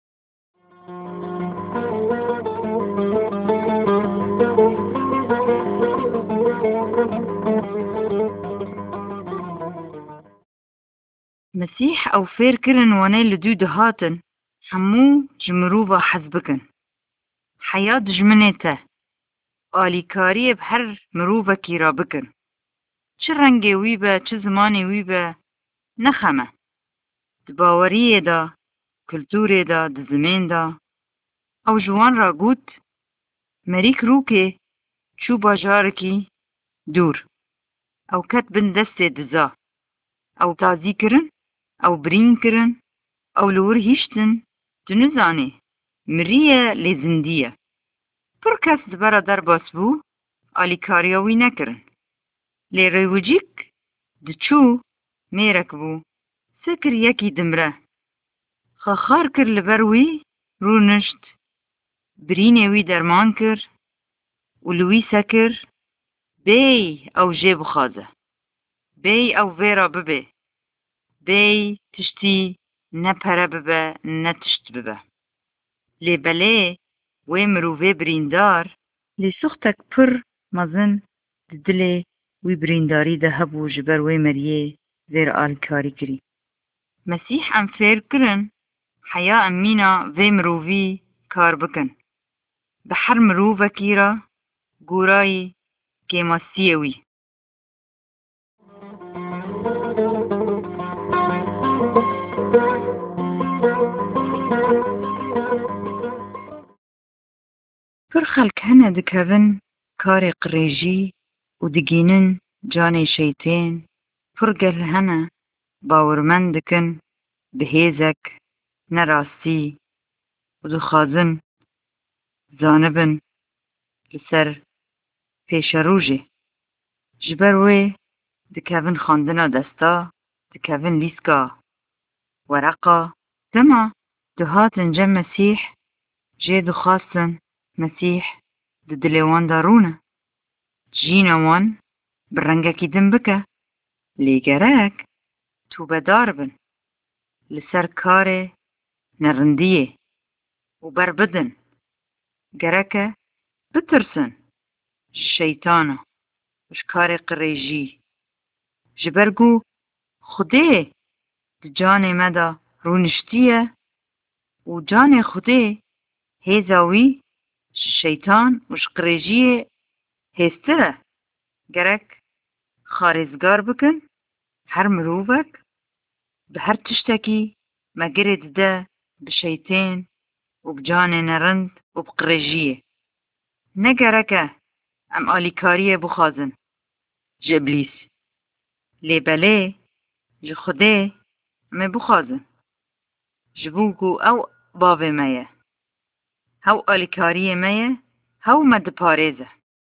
مسیح او فیر کرن وانه لدو دهاتن همو جمروبا حزبکن حیات جمنیته آلیکاری بهر مروبا کی را بکن چه رنگی وی با چه زمانی وی با نخمه دباوریه دا کلتوره دا دزمین دا او جوان را گوت مریک روکه چو باجارکی دور او کت بن دست دزا او تازی کرن او برین کرن او لور هیشتن دنزانه مریه لیزندیه پر کس دبرا در باس بو آلیکاریاوی نکرن لی ریوجیک دچو میرک بو سکر یکی دمره خاخار کر لبروی رو نشت برینه وی درمان کر و لوی سکر بی او جیب خازه بی او ویرا ببه بی تشتی نه پره ببه نه تشت ببه لی بله وی مرووه بریندار لی سختک پر مزن ددله وی برینداری ده هبو جبر وی مریه ویر آلکاری کری مسیح ام فیر کرن حیا امینا وی مرووی کار بکن بحر مرووه کیرا گورایی که ماسیوی پر خلق هنه دکوین کار قریجی و دگینن جان شیطان پر گل هنه باورمند دکن بهیزک نراستی و دخازن زانبن لسر پیش روژه جبر وی دکوین خاندنا دستا دکوین لیسکا ورقا دما دهاتن جم مسیح جه دخواستن مسیح ددلوان دارونه جینا وان برنگکی دن بکه لیگرک تو بدار بن لسر کار نرندیه و بر بدن گرکه بترسن شیطانا وش کار قریجی جبرگو خوده ده جان مدا رونشتیه و جان خوده هیزاوی شیطان و شقریجیه هستره گرک خارزگار بکن هر مروفک به هر تشتکی مگرد ده بشیطان و بجان نرند و بقریجیه نگرکه ام آلیکاریه بخوازن جبلیس لیبله جه خوده ام بخوازن جبوگو او باوه مایه هاو آلیکاریه مایه هاو مد پاريزه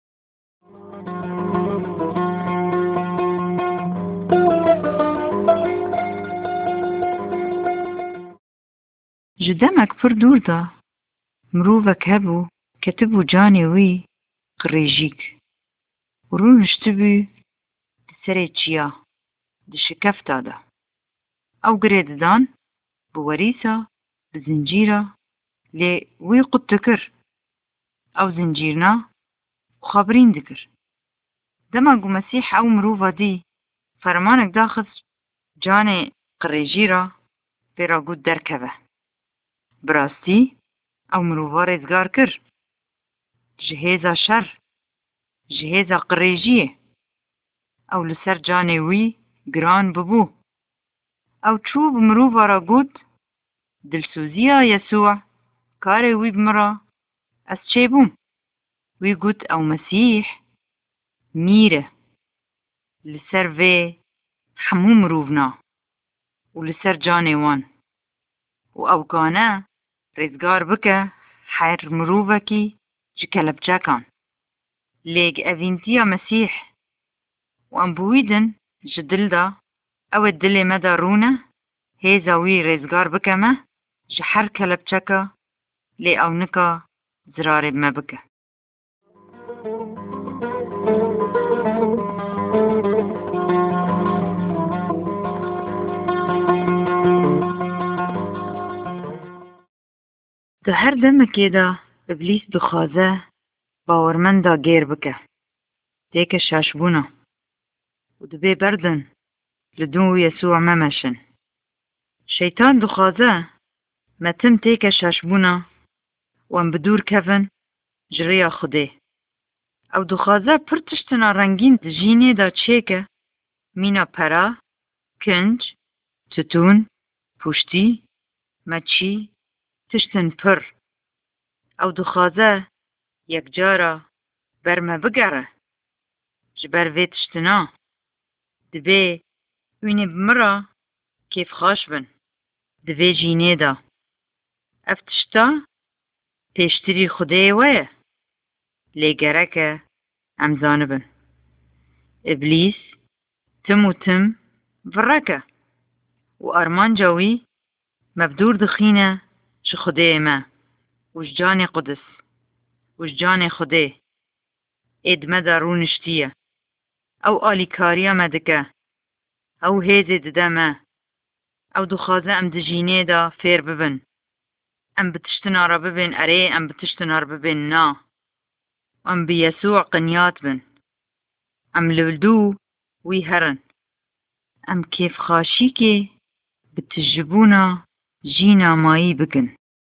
جدمك پر دور دا مروفك هبو كتبو جاني وي قريجيك ورون اشتبو دسري چيا دشكف دادا او قريد دان بوريسا بزنجيرا لي وي قد تكر او زنجيرنا وخابرين دكر دماغو مسيح او مروفا دي فرمانك داخس جاني قريجيرا بيرا قد دركبه براستی او مروفا رزگار کر جهیزا شر جهیزا قریجیه او لسر جانه وی گران ببو او چوب مروفا را گود دلسوزیا یسوع کار وی بمرا از چه بوم وی گود او مسیح میره لسر وی حمو مروفنا و لسر جانه وان و او کانه رزگار بکه حیر مروفکی جکلب جاکان لیگ اوینتیا مسیح و ام بویدن جدل دا او دل مدا رونه هیزاوی رزگار بکه ما جحر کلب جاکا لی او نکا زرارب ما بکه ده هر دمکی دا ابلیس دخوازه باورمن دا گیر بکه دیکه شاشبونا و دبی بردن لدون یسوع ممشن شیطان دخوازه متم تیکه شاشبونا و ام بدور کفن جریا خوده او دخوازه پر تشتنا رنگین جینه دا چیکه مینا پرا کنج تتون پوشتی مچی تشتن پر او دخوازه یک جارا برمه بگره جبر وی تشتنا دبی وینه بمرا کیف خاش بن دبی جینه دا اف تشتا پیشتری خوده ویه لیگره که امزانه بن ابلیس تم و تم ورکه و ارمان جاوی مبدور دخینه چه خوده ما وش جان قدس وش جان خوده ادمه دارونشتیه او آلیکاریا مدکه او هیزه ددمه او دخوازه ام دجینه دا فیر ببن ام بتشتنا را ببن اره ام بتشتنا را ببن نا ام بيسوع قنيات بن ام لولدو وي هرن ام كيف خاشيكي بتجبونا جينا ماي بكن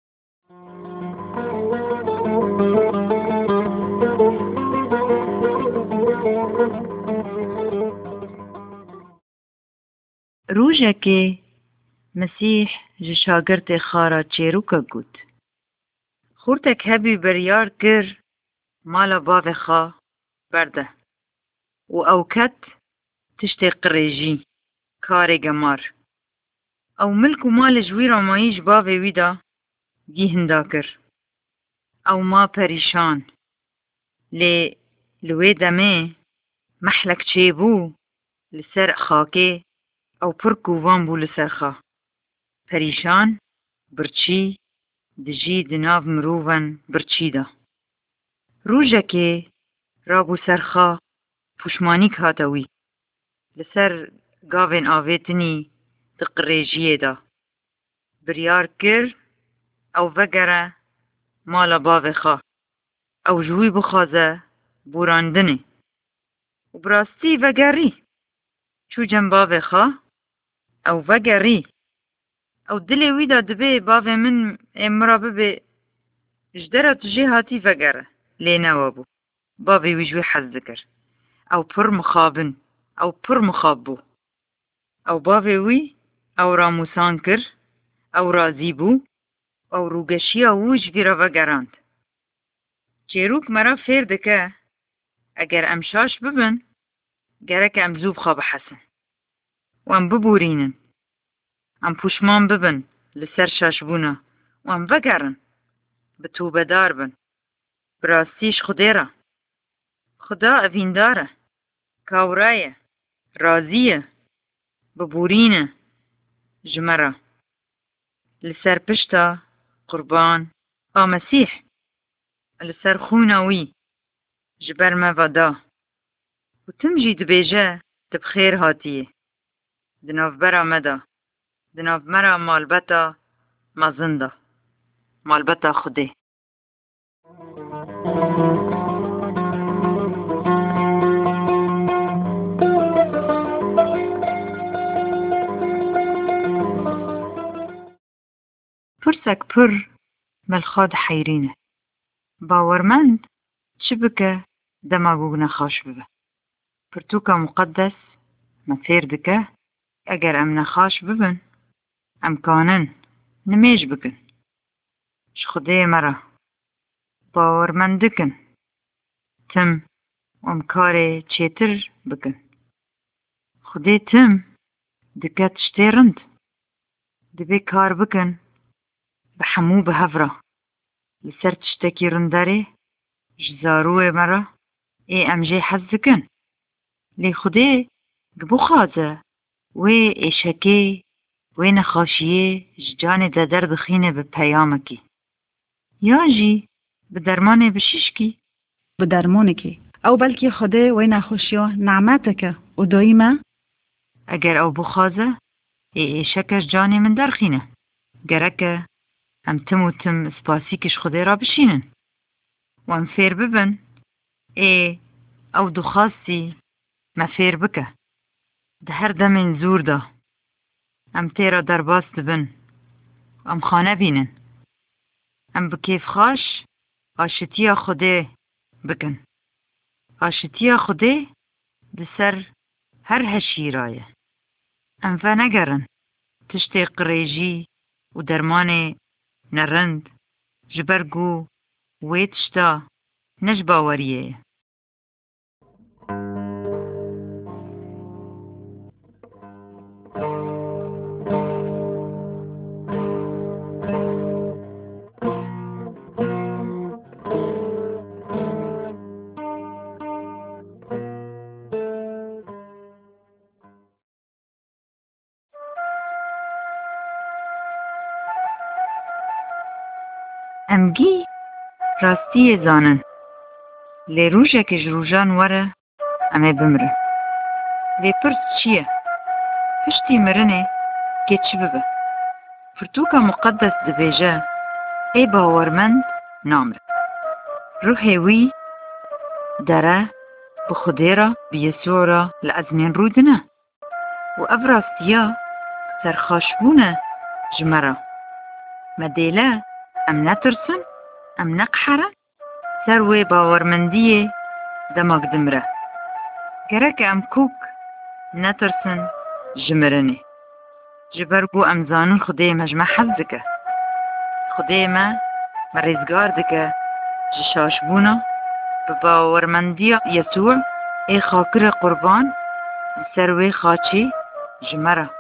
روجك مسيح جشاگرت خارا چيروكا قد خورتك هبي بريار كر مالا باف خا برده و اوكت تشتي قريجي كاري جمار او ملكو مال جويرا مايش باوي ويدا جي هنداكر او ما پريشان لي لوي دمي محلك چيبو لسر خاكي او پركو وانبو لسر خا پريشان برچي دجي دناف مروفن برچي دا روجكي رابو سرخا پوشمانيك هاتوي لسر گاوين آويتني تقريجيه دا بريار كر او وگره مالا باوخا او جوي بخازه بوراندني و براستی وگری چو جنباوخا او وگری او دلی ویدا دبی باوی من امرا ببی جدره تجی هاتی وگره لینا وابو باوی ویجوی حز دکر او پر مخابن او پر مخابو او باوی وی او راموسان کر او رازی بو او روگشی اوج ویرا وگراند چیروک مرا فیر دکه اگر امشاش ببن گرک ام زوب خواب حسن و ام ببورینن ام پوشمان ببن لسر شاشبونا و ام وگرن بتوبه دار بن براستیش خودیرا خدا اوینداره کاورایه رازیه ببورینه جمرة لسر پشتا قربان آ مسیح لسر خوناوی جبر ما ودا و تمجي دبيجه تبخير هاتيه دناف برا مدا دناف مرا مالبتا مازندا مالبتا خودي پرسك پر ملخاد حيرينه باورمند شبكة دماغوغ نخاش ببه پرتوكا مقدس ما فيردكه اگر ام نخاش ببن ام كانن نميش بكن شخدي مرا باورمندكن تم ام كاري چيتر بكن خدي تم دكت شتيرند دبي كار بكن بحمو بهفرة لسر تشتكي رنداري جزاروه مرا اي امجي حزكن لي خدي قبو خازه وي ايشكي وي نخاشيه ججاني ددر دخينه بپیامكي ياجي بدرمانه بشيشكي بدرمانكي او بلكي خدي وي نخوشيا نعمتك ودايما اگر او بخازه اي ايشكش جاني من درخينه گركه ام تم و تم سپاسيكش خدي را بشينن وام فير ببن اي او دخاستي ما فير بكه ده هر دمين زور ده ام تيرا درباست بن ام خانه بينن ام بكيف خاش آشتيا خدي بكن آشتيا خدي دسر هر هشيرايه ام فنگرن تشتي قريجي و درماني نرند جبرگو ويتشتا نجباوريه امگی راستی زانن لی روژه که جروجان وره امه بمره لی پرس چیه پشتی مرنه که چی ببه فرتوکا مقدس دبیجه ای باورمند نامره روحی وی داره بخودی را بیسوع را لازمین رودنه و افراستیا سرخاشبونه جمره مدیله ام نترسن ام نقحرن سروي باورمندية دماغ دمرة گرک ام کوک نترسن جمرني جبرگو ام زانن خدای مجمع حزدکه خدای ما مرزگار دکه جشاشبونا بباورمندية يسوع اي خاكر قربان سروي خاچي جمرة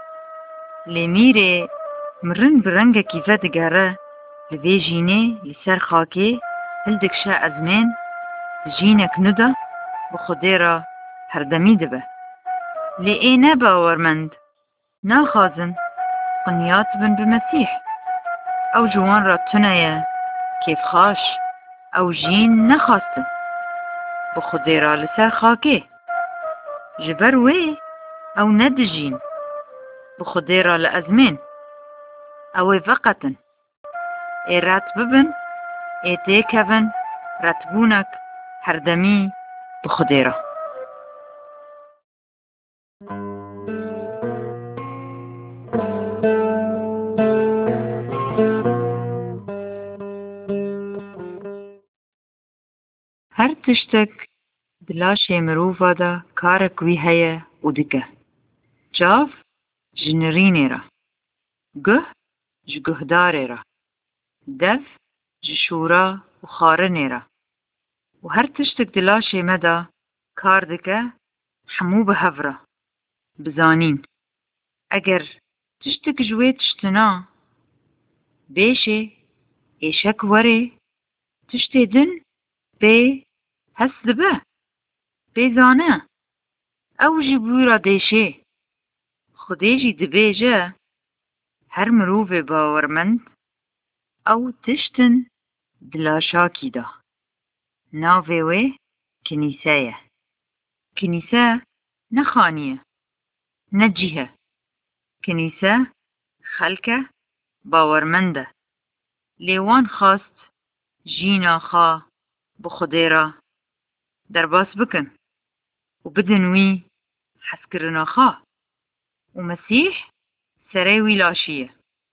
لميري مرن برنگ كيفه دگره لوی جینه لسر خاکه هلدک شا ازمین جینک نده بخودی را هردمی دبه لی اینه باورمند ناخازن قنیات بن بمسیح او جوان را تنه کیف خاش او جین نخواستن بخودی را لسر خاکه جبر وی او ند جین بخودی را لازمین او فقطن ای رات ببن ای تیکبن راتبونک هردمی بخودی را هر تشتک دلاش مروفا دا کارک وی هیا و دکه. چاف جنرینه را. گه جگهداره را. دف جشورا و خارنه را. و هر تشتک دلاش مدا کار دکه حمو به هفرا. بزانین. اگر تشتک جوی تشتنا بیشه ایشک وره تشتی دن بی هست دبه بی زانه او جی بورا دیشه خودی جی دبه جه هر مروف باورمند او تشتن دلاشاکی دا ناوه وی کنیسه کنیسه نخانیه نجیه کنیسه خلکه باورمنده لیوان خواست جینا خوا بخودی را درباس بکن و بدن وی حسکرنا خوا و مسیح سره وی لاشیه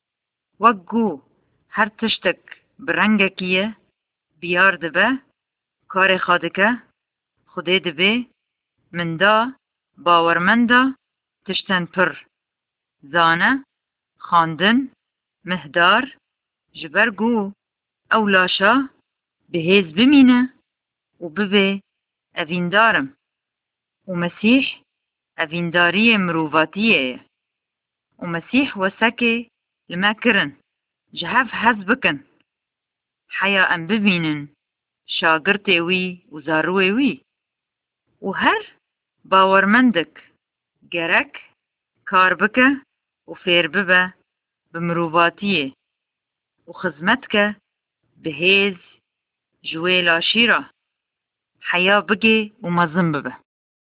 وگو هر تشتک برنگکیه بیار دبه کار خادکه خودی دبه من دا باورمنده تشتن پر زانه خاندن مهدار جبرگو او لاشا بهیز بمینه و ببه اویندارم و مسیح اوینداری مروفاتیه و مسیح وسکه لما کرن جهف هز بکن حیا ام ببینن شاگرته وی و زاروه وی و هر باورمندک گرک کار بکه و فیر ببه بمروفاتیه و خزمت که بهیز جوی لاشی را حیا بگه و مزم ببه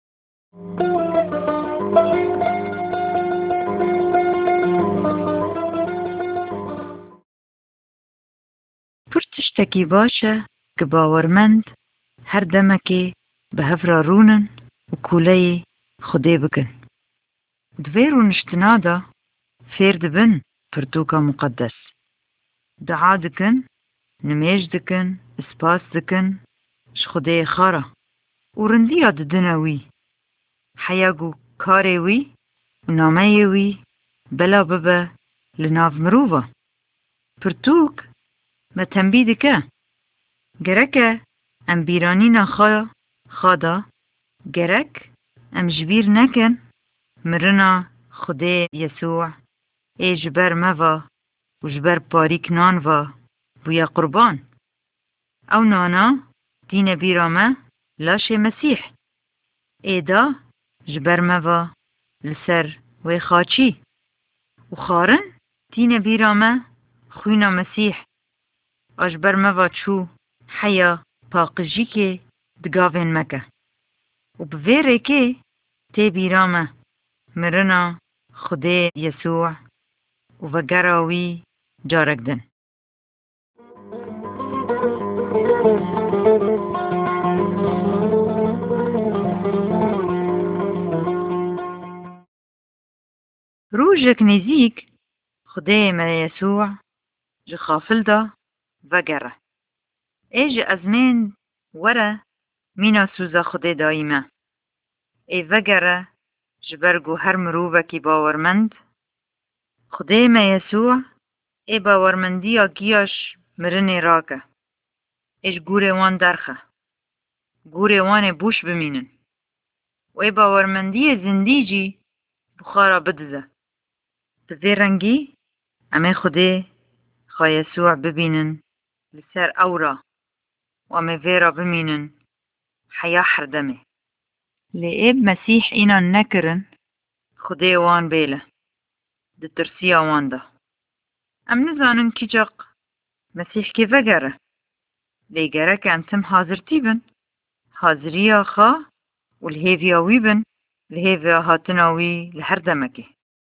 پر تشتکی باشه که باورمند هر دمکی به هفرا رونن و کوله خودی بکن دوی رونشتنا دا فیر دبن پرتوکا مقدس دعا دکن نمیج دکن اسپاس دکن شخودی خارا و رندی یاد دنوی حیاگو کاری وی و نامه وی بلا ببه لناف مروفا پرتوک ما تنبی دکه گرکه ام بیرانینا خوا خادا گرک ام جبیر نکن مرنا خودی یسوع ای جبر موا و جبر پاریک نانوا و یا قربان او نانا دین بیرامه لاش مسیح ایدا جبر موا لسر و خاچی و خارن دین بیرامه خوینا مسیح اجبر موا چو حیا پاقجی که دگاوین مکه و بویره که تی بیرامه مرنا خودی یسوع و وگراوی جارگدن روژک نزیک خودی ما یسوع جخافل دا وگره ایج ازمین وره مینا سوزا خودی دایمه ای وگره جبرگو هر مروبه کی باورمند خودی ما یسوع ای باورمندی آگیاش مرنی راکه ایش گوره وان درخه گوره وان بوش بمینن و ای باورمندی زندیجی بخارا بدزه به رنگی امی خودی خواه یسوع ببینن لسر اورا و امی ویرا بمینن حیا حردمه لیب مسیح اینا نکرن خودی وان بیله ده ترسیا وان ده ام نزانن کی جاق مسیح کی وگره لیگره که انتم حاضر تیبن حاضری آخا و الهیویاوی بن الهیویا هاتناوی لهر دمکه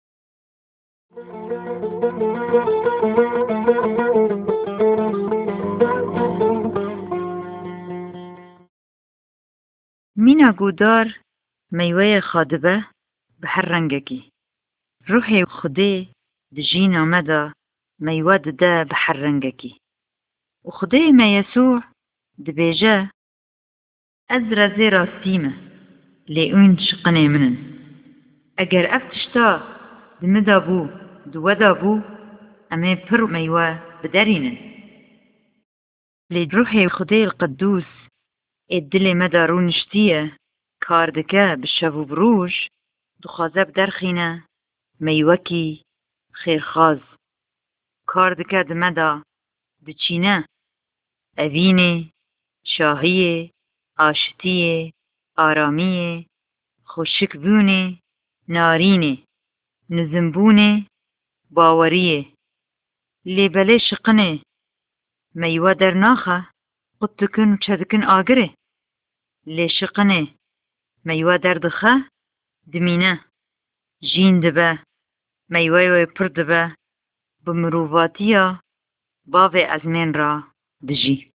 مینا گودار میوه خادبه به هر رنگکی روحی خودی دجین آمده میوه ده به هر رنگکی و خودی ما یسوع دبیجه از رزی راستیمه لی اون شقنه منن اگر افتشتا دمدا بو دودا بو امه پر میوه بدرینن لی روح خدای القدوس الدل مدارو نشتیه کاردکه بشو بروش دخوازه بدرخینه میوکی خیرخاز کاردکه دمدا دچینه اوینه شاهیه آشتیه آرامیه خوشک بونه نارینه نزنبونه باوریه لیبله شقنه میوه در ناخه قطکن و چدکن آگره لی شقنه میوه در دخه دمینه جین دبه میوه و پر دبه بمروواتیا باوه ازمین را دجی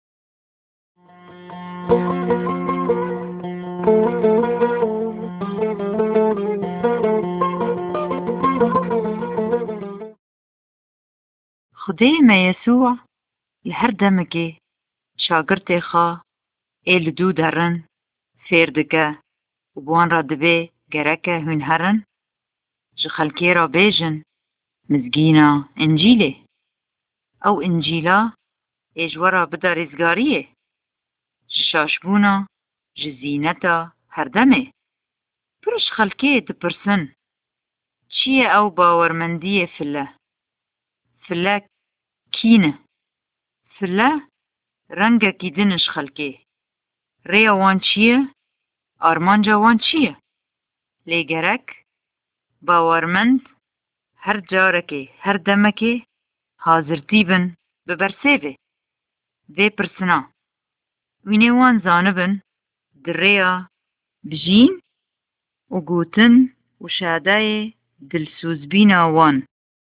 خدای ما یسوع لهر دمکه شاگرد خوا ایل دو درن فیر دکه و بوان را دبه گرکه هون هرن جو خلکی را بیجن مزگینا انجیله او انجیلا اجورا بدارزگاریه شاشبونا جزینتا هردمه پرش خلکی دپرسن چیه او باورمندیه فله فله کینه فله رنگه کی دنش خلکی ریا وان چیه آرمانجا وان چیه لیگرک باورمند هر جارکه هر دمکه حاضرتی بن ببرسیوه وی پرسنا وینه وان زانبن دریا بجین و گوتن و شادای دلسوزبینا وان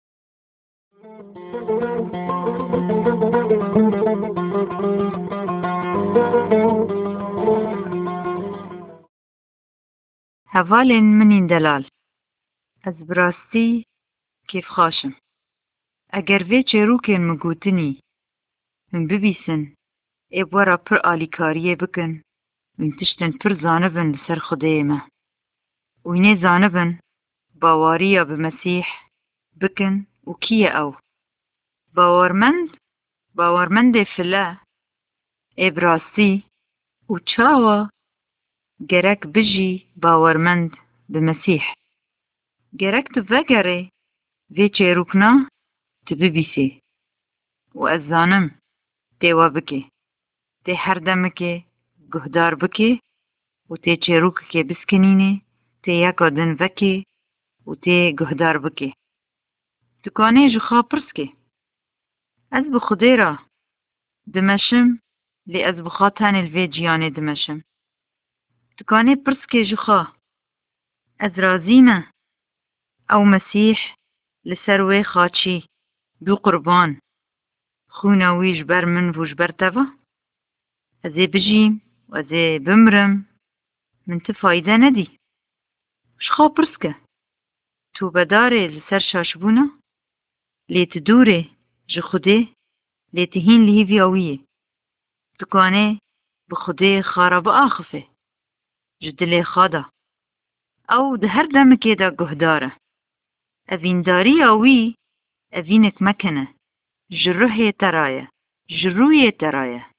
هوالین منین دلال از براستی کیف خاشم اگر وی چروکین مگوتنی من ببیسن ای بورا پر آلیکاریه بکن من تشتن پر زانبن لسر خدایمه وینه زانبن باواریا بمسیح بکن و کیه او باورمند باورمند فله ای براستی و چاوا گرک بجی باورمند بمسیح گرک تو وگره وی چیروکنا تو ببیسی و از زانم تیوا بکی تی هر دمکه گهدار بکی و تی چیروک که بسکنینه تی یکا دن وکی و تی گهدار بکی دکانه جو خواه پرسکه از بخودی را دمشم لی از بخواتن الوی جیانه دمشم دکانه پرسکه جو خواه از رازیمه او مسیح لسروی خاچی دو قربان خونا ویش بر من وش بر توا ازی بجیم و ازی بمرم من تفایده ندی شخوا پرسکه تو بداره لسر شاشبونا لیت دوره جو خوده لیت هین لیوی آویه دکانه بخوده خارب آخفه جدلی خادا او ده هر دمکه دا گهداره اوین داری آوی اوینک مکنه جروه ترایه جروه ترایه